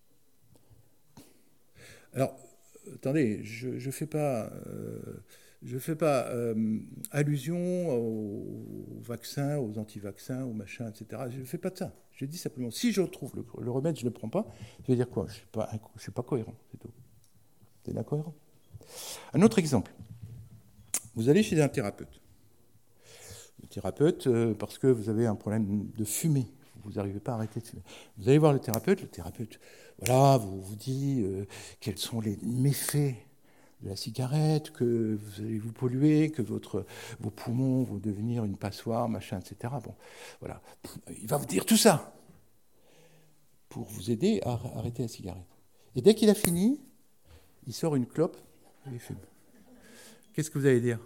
Alors, attendez, je ne fais pas... Euh, Je ne fais pas euh, allusion aux, aux vaccins, aux anti-vaccins, aux machins, et cetera. Je ne fais pas de ça. Je dis simplement, si je trouve le, le remède, je ne le prends pas, ça veut dire quoi ? Je ne suis pas, je suis pas cohérent, c'est tout. C'est incohérent. Un autre exemple. Vous allez chez un thérapeute. Le thérapeute, euh, parce que vous avez un problème de fumée. Vous n'arrivez pas à arrêter de fumer. Vous allez voir le thérapeute. Le thérapeute, voilà, vous vous dit euh, quels sont les méfaits de la cigarette, que vous allez vous polluer, que votre, vos poumons vont devenir une passoire, machin, et cetera. Bon, voilà. Il va vous dire tout ça pour vous aider à arrêter la cigarette. Et dès qu'il a fini, il sort une clope et il fume. Qu'est-ce que vous allez dire ?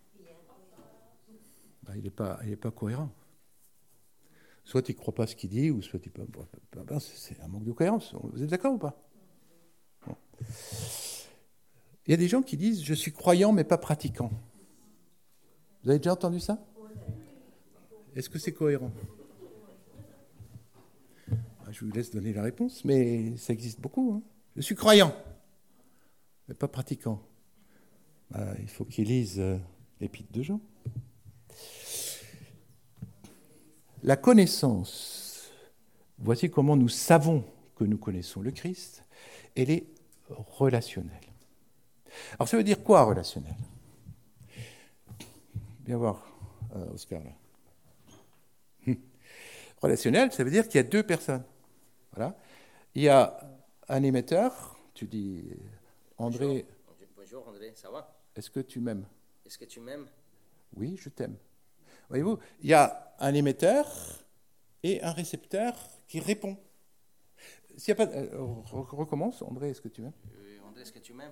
Ben, il n'est pas, il n'est pas cohérent. Soit il ne croit pas ce qu'il dit, ou soit il ne peut pas. C'est un manque de cohérence. Vous êtes d'accord ou pas ? Bon. Il y a des gens qui disent « je suis croyant mais pas pratiquant ». Vous avez déjà entendu ça ? Est-ce que c'est cohérent ? Je vous laisse donner la réponse, mais ça existe beaucoup. Hein. Je suis croyant mais pas pratiquant. Ben, il faut qu'ils lisent euh, l'épître de Jean. La connaissance, voici comment nous savons que nous connaissons le Christ, elle est relationnelle. Alors, ça veut dire quoi, relationnel ? Viens voir, euh, Oscar, là. Hum. Relationnel, ça veut dire qu'il y a deux personnes. Voilà. Il y a un émetteur, tu dis, André... Bonjour, bonjour André, ça va ? Est-ce que tu m'aimes ? Est-ce que tu m'aimes ? Oui, je t'aime. Voyez-vous, il y a un émetteur et un récepteur qui répond. S'il y a pas... Euh, recommence, André, est-ce que tu m'aimes ? euh, André, est-ce que tu m'aimes ?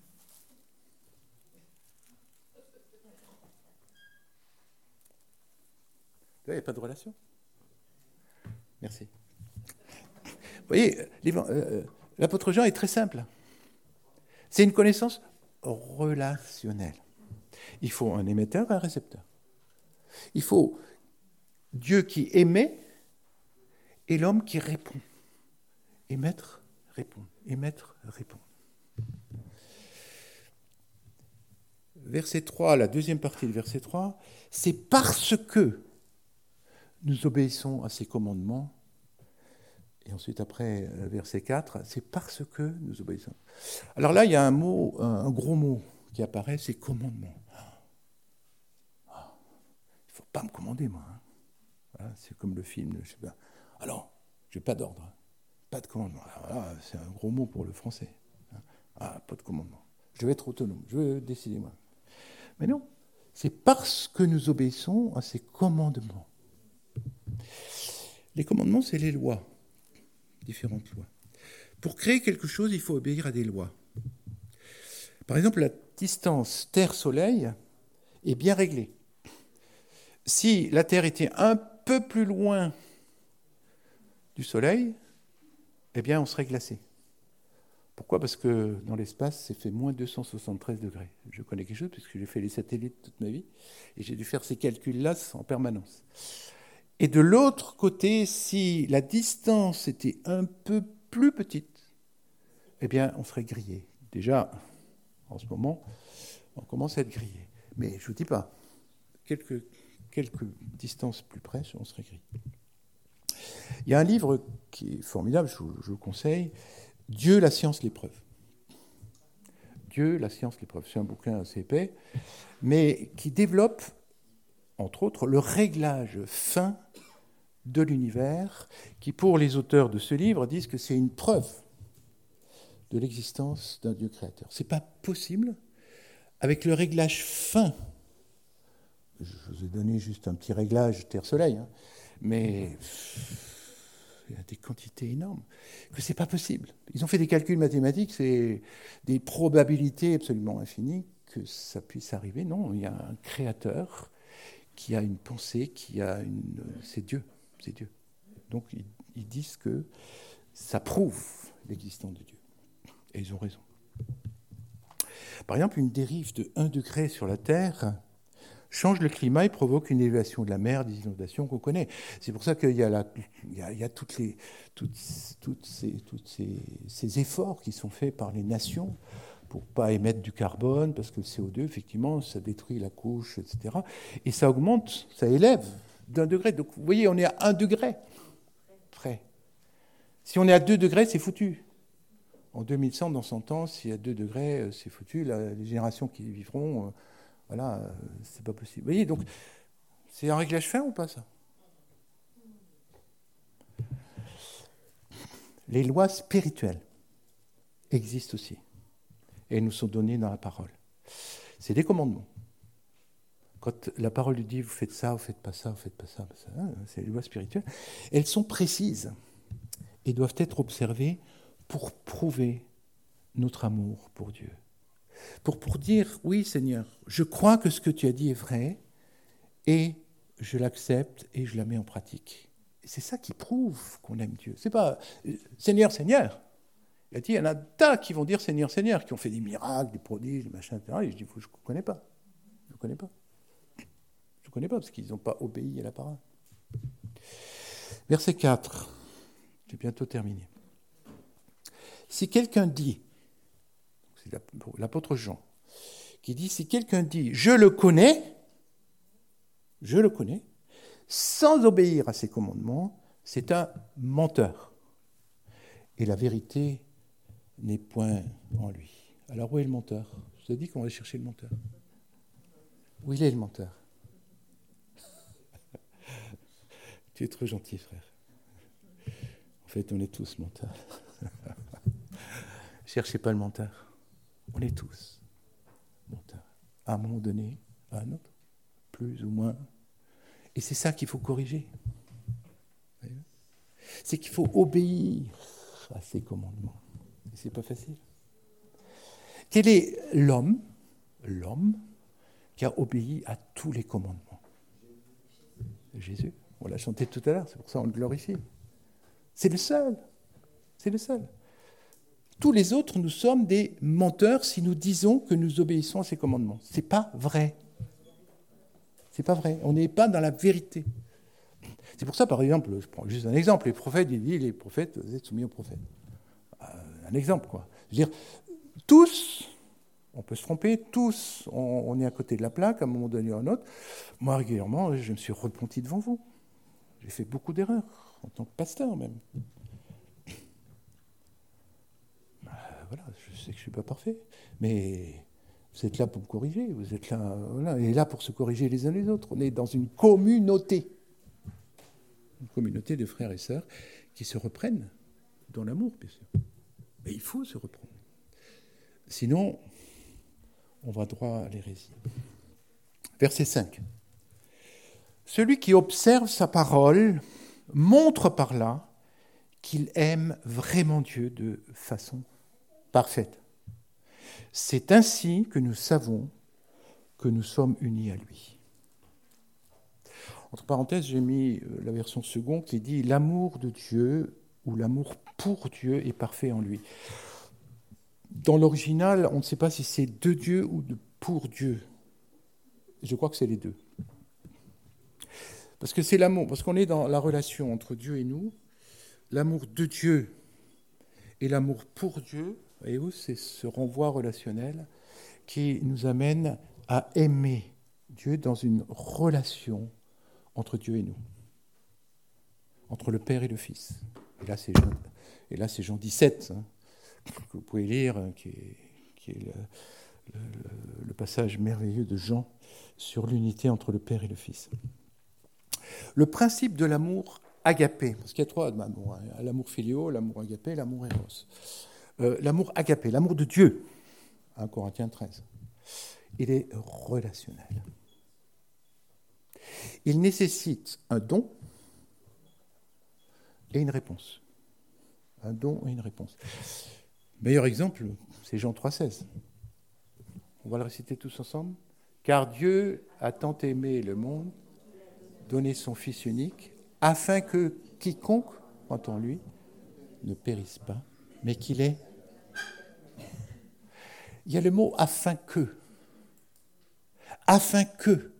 Là, il n'y a pas de relation. Merci. Vous voyez, euh, l'apôtre Jean est très simple. C'est une connaissance relationnelle. Il faut un émetteur et un récepteur. Il faut Dieu qui émet et l'homme qui répond. Émettre, répondre. Émettre, répondre. Verset trois, la deuxième partie du verset trois, c'est parce que nous obéissons à ses commandements. Et ensuite, après, verset quatre, c'est parce que nous obéissons. Alors là, il y a un mot, un gros mot qui apparaît, c'est commandement. Il ne faut pas me commander, moi. Voilà, c'est comme le film, je sais pas. Alors, je n'ai pas d'ordre, hein. Pas de commandement. Alors là, c'est un gros mot pour le français. Hein. Ah, pas de commandement. Je veux être autonome, je veux décider moi. Mais non, c'est parce que nous obéissons à ces commandements. Les commandements, c'est les lois, différentes lois. Pour créer quelque chose, il faut obéir à des lois. Par exemple, la distance Terre-Soleil est bien réglée. Si la Terre était un peu plus loin du Soleil, eh bien, on serait glacé. Pourquoi ? Parce que dans l'espace, c'est fait moins deux cent soixante-treize degrés. Je connais quelque chose, puisque j'ai fait les satellites toute ma vie, et j'ai dû faire ces calculs-là en permanence. Et de l'autre côté, si la distance était un peu plus petite, eh bien, on serait grillé. Déjà, en ce moment, on commence à être grillé. Mais je ne vous dis pas, quelques, quelques distances plus près, on serait grillé. Il y a un livre qui est formidable, je vous, je vous le conseille, « Dieu, la science, l'épreuve ». Dieu, la science, l'épreuve. C'est un bouquin assez épais, mais qui développe, entre autres, le réglage fin de l'univers, qui, pour les auteurs de ce livre, disent que c'est une preuve de l'existence d'un Dieu créateur. Ce n'est pas possible, avec le réglage fin. Je vous ai donné juste un petit réglage Terre-Soleil, hein, mais il y a des quantités énormes, que ce n'est pas possible. Ils ont fait des calculs mathématiques, c'est des probabilités absolument infinies que ça puisse arriver. Non, il y a un créateur qui a une pensée, qui a une... C'est Dieu, c'est Dieu. Donc ils, ils disent que ça prouve l'existence de Dieu. Et ils ont raison. Par exemple, une dérive de un degré sur la Terre change le climat et provoque une élévation de la mer, des inondations qu'on connaît. C'est pour ça qu'il y a, la, il y a, il y a toutes les, toutes, toutes ces, toutes ces, ces efforts qui sont faits par les nations pour ne pas émettre du carbone, parce que le C O deux, effectivement, ça détruit la couche, et cetera. Et ça augmente, ça élève d'un degré. Donc, vous voyez, on est à un degré près. Si on est à deux degrés, c'est foutu. En deux mille cent, dans cent ans, s'il y a deux degrés, c'est foutu. La, les générations qui vivront... Euh, Voilà, euh, c'est pas possible. Vous voyez, donc, c'est un réglage fin ou pas, ça ? Les lois spirituelles existent aussi. Et elles nous sont données dans la parole. C'est des commandements. Quand la parole lui dit, vous faites ça, vous faites pas ça, vous faites pas ça, ça c'est les lois spirituelles. Elles sont précises et doivent être observées pour prouver notre amour pour Dieu. Pour, pour dire, oui Seigneur, je crois que ce que tu as dit est vrai, et je l'accepte et je la mets en pratique. Et c'est ça qui prouve qu'on aime Dieu. C'est pas Seigneur, Seigneur. Il a dit, il y en a un tas qui vont dire Seigneur, Seigneur, qui ont fait des miracles, des prodiges, des machins, et cetera. Et je dis, je ne connais pas. Je ne connais pas. Je ne connais pas, parce qu'ils n'ont pas obéi à la parole. Verset quatre. J'ai bientôt terminé. Si quelqu'un dit, c'est l'apôtre Jean, qui dit, si quelqu'un dit, je le connais, je le connais, sans obéir à ses commandements, c'est un menteur. Et la vérité n'est point en lui. Alors où est le menteur ? Je vous ai dit qu'on va chercher le menteur. Où il est le menteur ? Tu es trop gentil, frère. En fait, on est tous menteurs. Cherchez pas le menteur. On est tous menteurs. À un moment donné, à un autre, plus ou moins. Et c'est ça qu'il faut corriger. C'est qu'il faut obéir à ses commandements. Et c'est pas facile. Quel est l'homme, l'homme qui a obéi à tous les commandements ? Jésus. On l'a chanté tout à l'heure, c'est pour ça qu'on le glorifie. C'est le seul. C'est le seul. Tous les autres, nous sommes des menteurs si nous disons que nous obéissons à ses commandements. Ce n'est pas vrai. Ce n'est pas vrai. On n'est pas dans la vérité. C'est pour ça, par exemple, je prends juste un exemple, les prophètes, il dit, les prophètes, vous êtes soumis aux prophètes. Un exemple, quoi. Je veux dire, tous, on peut se tromper, tous, on, on est à côté de la plaque, à un moment donné ou à un autre. Moi, régulièrement, je me suis repenti devant vous. J'ai fait beaucoup d'erreurs, en tant que pasteur même. Ben, voilà, je sais que je ne suis pas parfait, mais vous êtes là pour me corriger, vous êtes là, voilà, et là pour se corriger les uns les autres. On est dans une communauté. une communauté de frères et sœurs qui se reprennent dans l'amour, bien sûr. Mais il faut se reprendre. Sinon, on va droit à l'hérésie. Verset cinq. Celui qui observe sa parole montre par là qu'il aime vraiment Dieu de façon parfaite. C'est ainsi que nous savons que nous sommes unis à lui. Entre parenthèses, j'ai mis la version seconde qui dit « L'amour de Dieu » ou « L'amour pour Dieu est parfait en lui ». Dans l'original, on ne sait pas si c'est de Dieu ou de pour Dieu. Je crois que c'est les deux. Parce que c'est l'amour, parce qu'on est dans la relation entre Dieu et nous. L'amour de Dieu et l'amour pour Dieu, voyez-vous, c'est ce renvoi relationnel qui nous amène à aimer Dieu dans une relation entre Dieu et nous, entre le Père et le Fils. Et là, c'est Jean, et là, c'est Jean dix-sept, hein, que vous pouvez lire, qui est, qui est le, le, le passage merveilleux de Jean sur l'unité entre le Père et le Fils. Le principe de l'amour agapé, parce qu'il y a trois amours, hein, l'amour filial, l'amour agapé, l'amour éros. Euh, l'amour agapé, l'amour de Dieu, un Corinthiens treize, il est relationnel. Il nécessite un don et une réponse. Un don et une réponse. Meilleur exemple, c'est Jean trois seize. On va le réciter tous ensemble. Car Dieu a tant aimé le monde, donné son Fils unique, afin que quiconque, croit en lui, ne périsse pas, mais qu'il ait... Il y a le mot « afin que ». Afin que.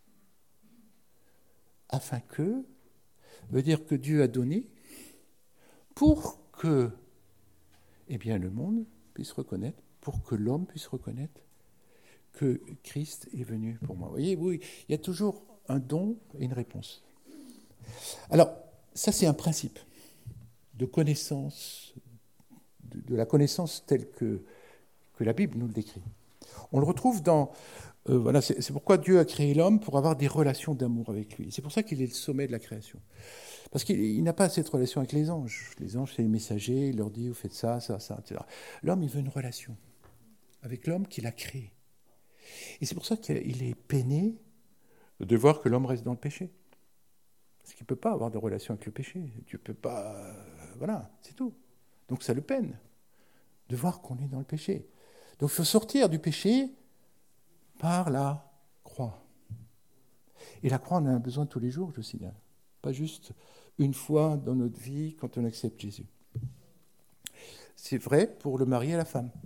Afin que veut dire que Dieu a donné pour que eh bien, le monde puisse reconnaître, pour que l'homme puisse reconnaître que Christ est venu pour moi. Vous voyez, oui, il y a toujours un don et une réponse. Alors, ça c'est un principe de connaissance, de, de la connaissance telle que, que la Bible nous le décrit. On le retrouve dans... Euh, voilà, c'est, c'est pourquoi Dieu a créé l'homme, pour avoir des relations d'amour avec lui. C'est pour ça qu'il est le sommet de la création. Parce qu'il il n'a pas cette relation avec les anges. Les anges, c'est les messagers, il leur dit, vous faites ça, ça, ça, et cetera. L'homme, il veut une relation avec l'homme qu'il a créé. Et c'est pour ça qu'il est peiné de voir que l'homme reste dans le péché. Parce qu'il ne peut pas avoir de relation avec le péché. Dieu ne peut pas... Euh, voilà, c'est tout. Donc ça le peine de voir qu'on est dans le péché. Donc il faut sortir du péché par la croix. Et la croix, on en a besoin tous les jours, je signale. Pas juste une fois dans notre vie quand on accepte Jésus. C'est vrai pour le mari et la femme.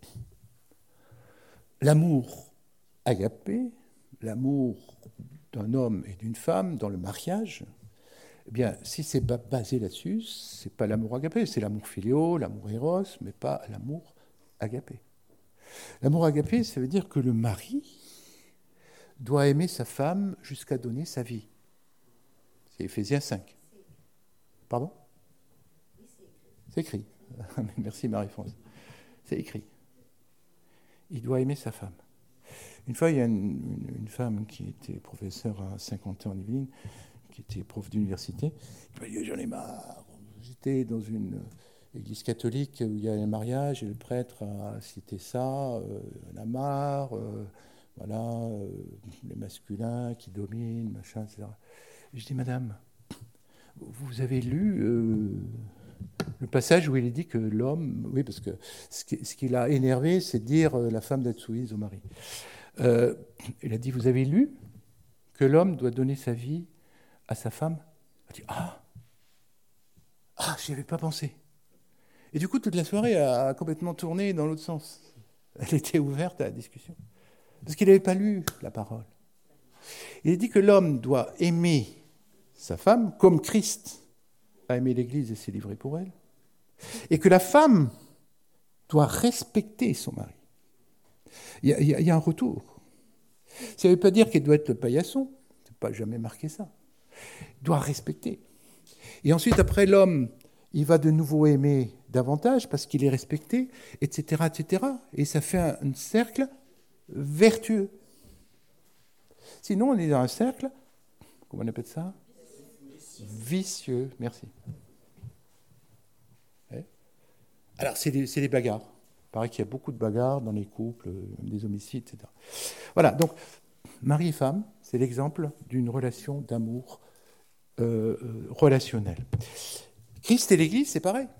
L'amour agapé, l'amour d'un homme et d'une femme dans le mariage, eh bien, si c'est basé là-dessus, c'est pas l'amour agapé, c'est l'amour filial, l'amour éros, mais pas l'amour agapé. L'amour agapé, ça veut dire que le mari doit aimer sa femme jusqu'à donner sa vie. C'est Éphésiens cinq. Pardon ? C'est écrit. Merci Marie-France. C'est écrit. Il doit aimer sa femme. Une fois, il y a une, une, une femme qui était professeure à Saint-Quentin en Yvelines, qui était prof d'université. Elle m'a dit, j'en ai marre. J'étais dans une église catholique où il y a un mariage et le prêtre a cité ça, euh, la marre, euh, voilà, euh, les masculins qui dominent, machin, et cetera. Et je dis, madame, vous avez lu euh, le passage où il est dit que l'homme, oui, parce que ce qui, ce qui l'a énervé, c'est de dire euh, la femme d'être soumise au mari. Euh, il a dit, vous avez lu que l'homme doit donner sa vie à sa femme ? Elle a dit, ah, ah, j'y avais pas pensé. Et du coup, toute la soirée a complètement tourné dans l'autre sens. Elle était ouverte à la discussion. Parce qu'il n'avait pas lu la parole. Il est dit que l'homme doit aimer sa femme comme Christ a aimé l'Église et s'est livré pour elle. Et que la femme doit respecter son mari. Il y a, il y a, il y a un retour. Ça ne veut pas dire qu'elle doit être le paillasson. Je n'ai pas jamais marqué ça. Il doit respecter. Et ensuite, après, l'homme, il va de nouveau aimer davantage parce qu'il est respecté, et cetera, et cetera. Et ça fait un, un cercle vertueux. Sinon, on est dans un cercle, comment on appelle ça ? Vicieux, merci. Ouais. Alors, c'est des, c'est des bagarres. Il paraît qu'il y a beaucoup de bagarres dans les couples, même des homicides, et cetera. Voilà, donc, mari et femme, c'est l'exemple d'une relation d'amour euh, euh, relationnelle. Christ et l'Église, c'est pareil.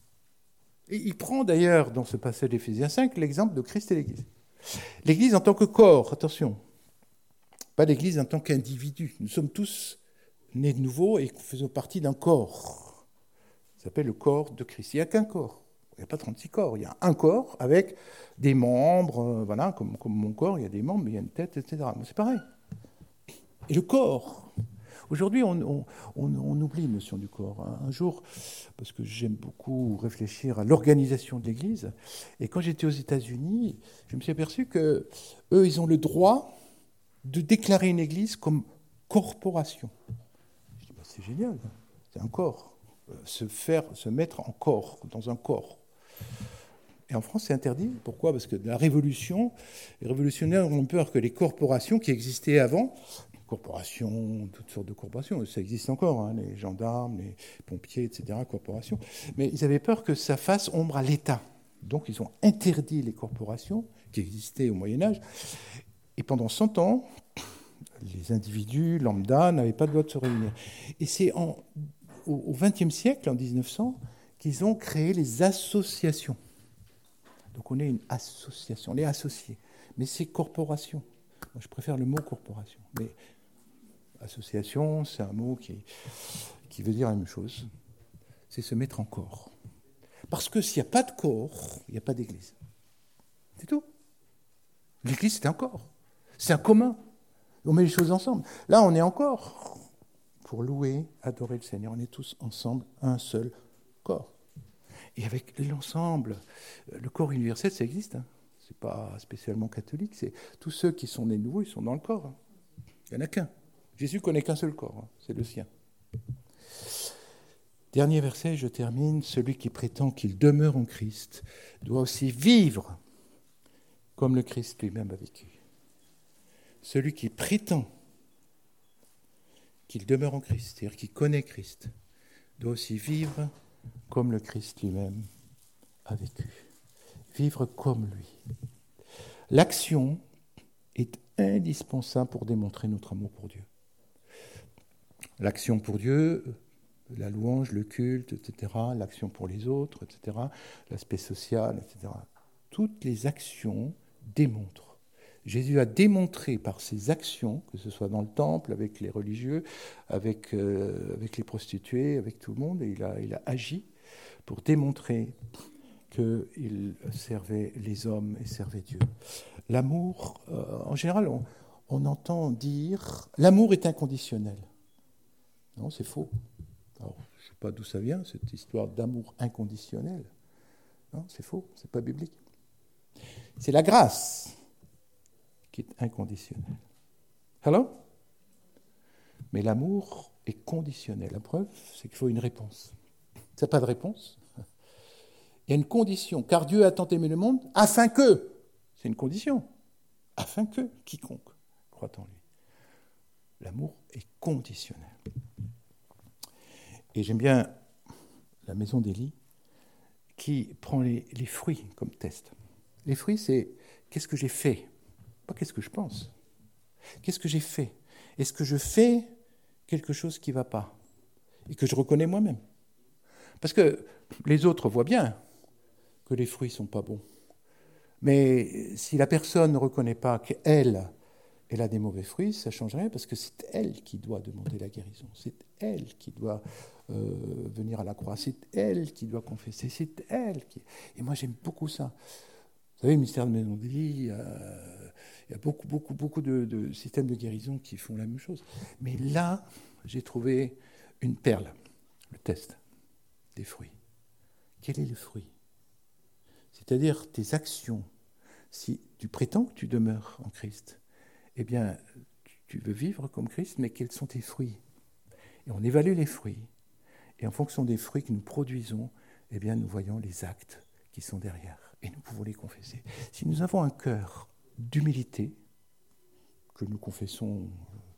Et il prend d'ailleurs, dans ce passage d'Éphésiens cinq, l'exemple de Christ et l'Église. L'Église en tant que corps, attention, pas l'Église en tant qu'individu. Nous sommes tous nés de nouveau et faisons partie d'un corps. Ça s'appelle le corps de Christ. Il n'y a qu'un corps. Il n'y a pas trente-six corps. Il y a un corps avec des membres, euh, voilà, comme, comme mon corps, il y a des membres, mais il y a une tête, et cetera. Mais c'est pareil. Et le corps. Aujourd'hui, on, on, on, on oublie la notion du corps. Un jour, parce que j'aime beaucoup réfléchir à l'organisation de l'Église, et quand j'étais aux États-Unis, je me suis aperçu que eux, ils ont le droit de déclarer une Église comme corporation. Je dis, bah, c'est génial, c'est un corps. Se faire, se mettre en corps, dans un corps. Et en France, c'est interdit. Pourquoi ? Parce que de la Révolution, les révolutionnaires ont peur que les corporations qui existaient avant, corporations, toutes sortes de corporations, ça existe encore, hein, les gendarmes, les pompiers, et cetera, corporations, mais ils avaient peur que ça fasse ombre à l'État. Donc ils ont interdit les corporations qui existaient au Moyen-Âge. Et pendant cent ans, les individus lambda n'avaient pas le droit de se réunir. Et c'est en, au vingtième siècle, en dix-neuf cents, qu'ils ont créé les associations. Donc on est une association, on est associés. Mais c'est corporation. Moi, je préfère le mot corporation. Mais association, c'est un mot qui, qui veut dire la même chose. C'est se mettre en corps. Parce que s'il n'y a pas de corps, il n'y a pas d'église. C'est tout. L'église, c'est un corps. C'est un commun. On met les choses ensemble. Là, on est en corps pour louer, adorer le Seigneur. On est tous ensemble, un seul corps. Et avec l'ensemble, le corps universel, ça existe. Hein. Ce n'est pas spécialement catholique. C'est tous ceux qui sont nés de nouveau, ils sont dans le corps. Hein. Il n'y en a qu'un. Jésus connaît qu'un seul corps. Hein. C'est le sien. Dernier verset, je termine. Celui qui prétend qu'il demeure en Christ doit aussi vivre comme le Christ lui-même a vécu. Celui qui prétend qu'il demeure en Christ, c'est-à-dire qu'il connaît Christ, doit aussi vivre comme le Christ lui-même a vécu. Vivre comme lui. L'action est indispensable pour démontrer notre amour pour Dieu. L'action pour Dieu, la louange, le culte, et cetera, l'action pour les autres, et cetera, l'aspect social, et cetera. Toutes les actions démontrent. Jésus a démontré par ses actions, que ce soit dans le temple, avec les religieux, avec, euh, avec les prostituées, avec tout le monde, et il a, il a agi pour démontrer qu'il servait les hommes et servait Dieu. L'amour, euh, en général, on, on entend dire « l'amour est inconditionnel ». Non, c'est faux. Alors, je ne sais pas d'où ça vient, cette histoire d'amour inconditionnel. Non, c'est faux, ce n'est pas biblique. C'est la grâce qui est inconditionnelle. Hello ? Mais l'amour est conditionnel. La preuve, c'est qu'il faut une réponse. Ça n'a pas de réponse. Il y a une condition, car Dieu a tant aimé le monde, afin que, c'est une condition, afin que quiconque croit en lui. L'amour est conditionnel. Et j'aime bien la maison d'Élie qui prend les, les fruits comme test. Les fruits, c'est qu'est-ce que j'ai fait ? Pas qu'est-ce que je pense. Qu'est-ce que j'ai fait ? Est-ce que je fais quelque chose qui ne va pas ? Et que je reconnais moi-même ? Parce que les autres voient bien que les fruits ne sont pas bons. Mais si la personne ne reconnaît pas qu'elle, elle a des mauvais fruits, ça ne change rien parce que c'est elle qui doit demander la guérison. C'est elle qui doit euh, venir à la croix. C'est elle qui doit confesser. C'est elle qui... Et moi, j'aime beaucoup ça. Vous savez, le mystère de Maison d'Élie, euh, il y a beaucoup, beaucoup, beaucoup de, de systèmes de guérison qui font la même chose. Mais là, j'ai trouvé une perle, le test des fruits. Quel est le fruit ? C'est-à-dire tes actions. Si tu prétends que tu demeures en Christ, eh bien, tu veux vivre comme Christ, mais quels sont tes fruits ? Et on évalue les fruits. Et en fonction des fruits que nous produisons, eh bien, nous voyons les actes qui sont derrière. Et nous pouvons les confesser. Si nous avons un cœur d'humilité, que nous confessons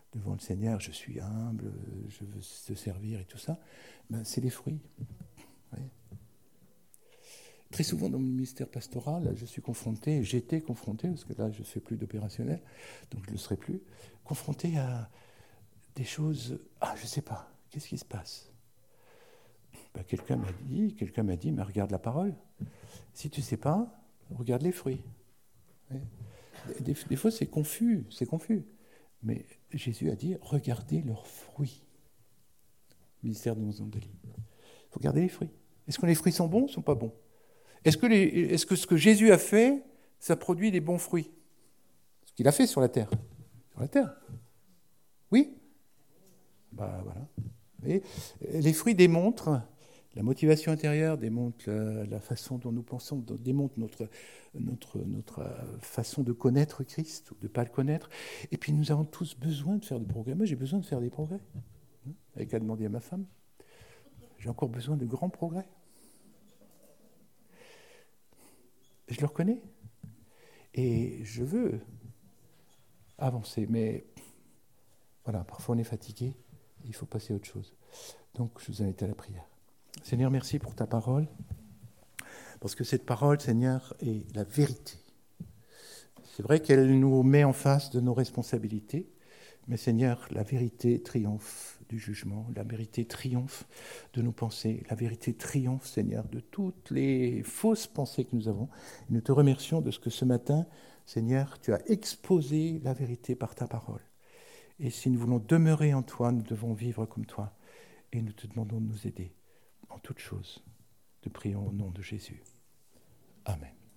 devant le Seigneur, je suis humble, je veux te servir et tout ça, ben, c'est les fruits. Oui. Très souvent dans mon ministère pastoral, je suis confronté, j'étais confronté, parce que là je ne fais plus d'opérationnel, donc je ne le serai plus, confronté à des choses, ah je ne sais pas, qu'est-ce qui se passe? Ben, quelqu'un m'a dit, quelqu'un m'a dit, mais regarde la parole. Si tu ne sais pas, regarde les fruits. Oui. Des, des fois c'est confus, c'est confus. Mais Jésus a dit, regardez leurs fruits. Ministère de Mozambique. Il faut regarder les fruits. Est-ce que les fruits sont bons ou ne sont pas bons? Est-ce que, les, est-ce que ce que Jésus a fait, ça produit des bons fruits? Ce qu'il a fait sur la terre. Sur la terre. Oui? Ben voilà. Et les fruits démontrent la motivation intérieure, démontrent la, la façon dont nous pensons, démontrent notre, notre, notre façon de connaître Christ ou de ne pas le connaître. Et puis nous avons tous besoin de faire des progrès. Moi, j'ai besoin de faire des progrès. Avec à demander à ma femme, j'ai encore besoin de grands progrès. Je le reconnais. Et je veux avancer. Mais voilà, parfois on est fatigué. Il faut passer à autre chose. Donc, je vous invite à la prière. Seigneur, merci pour ta parole. Parce que cette parole, Seigneur, est la vérité. C'est vrai qu'elle nous met en face de nos responsabilités. Mais Seigneur, la vérité triomphe du jugement. La vérité triomphe de nos pensées. La vérité triomphe, Seigneur, de toutes les fausses pensées que nous avons. Et nous te remercions de ce que ce matin, Seigneur, tu as exposé la vérité par ta parole. Et si nous voulons demeurer en toi, nous devons vivre comme toi. Et nous te demandons de nous aider en toutes choses. Nous prions au nom de Jésus. Amen.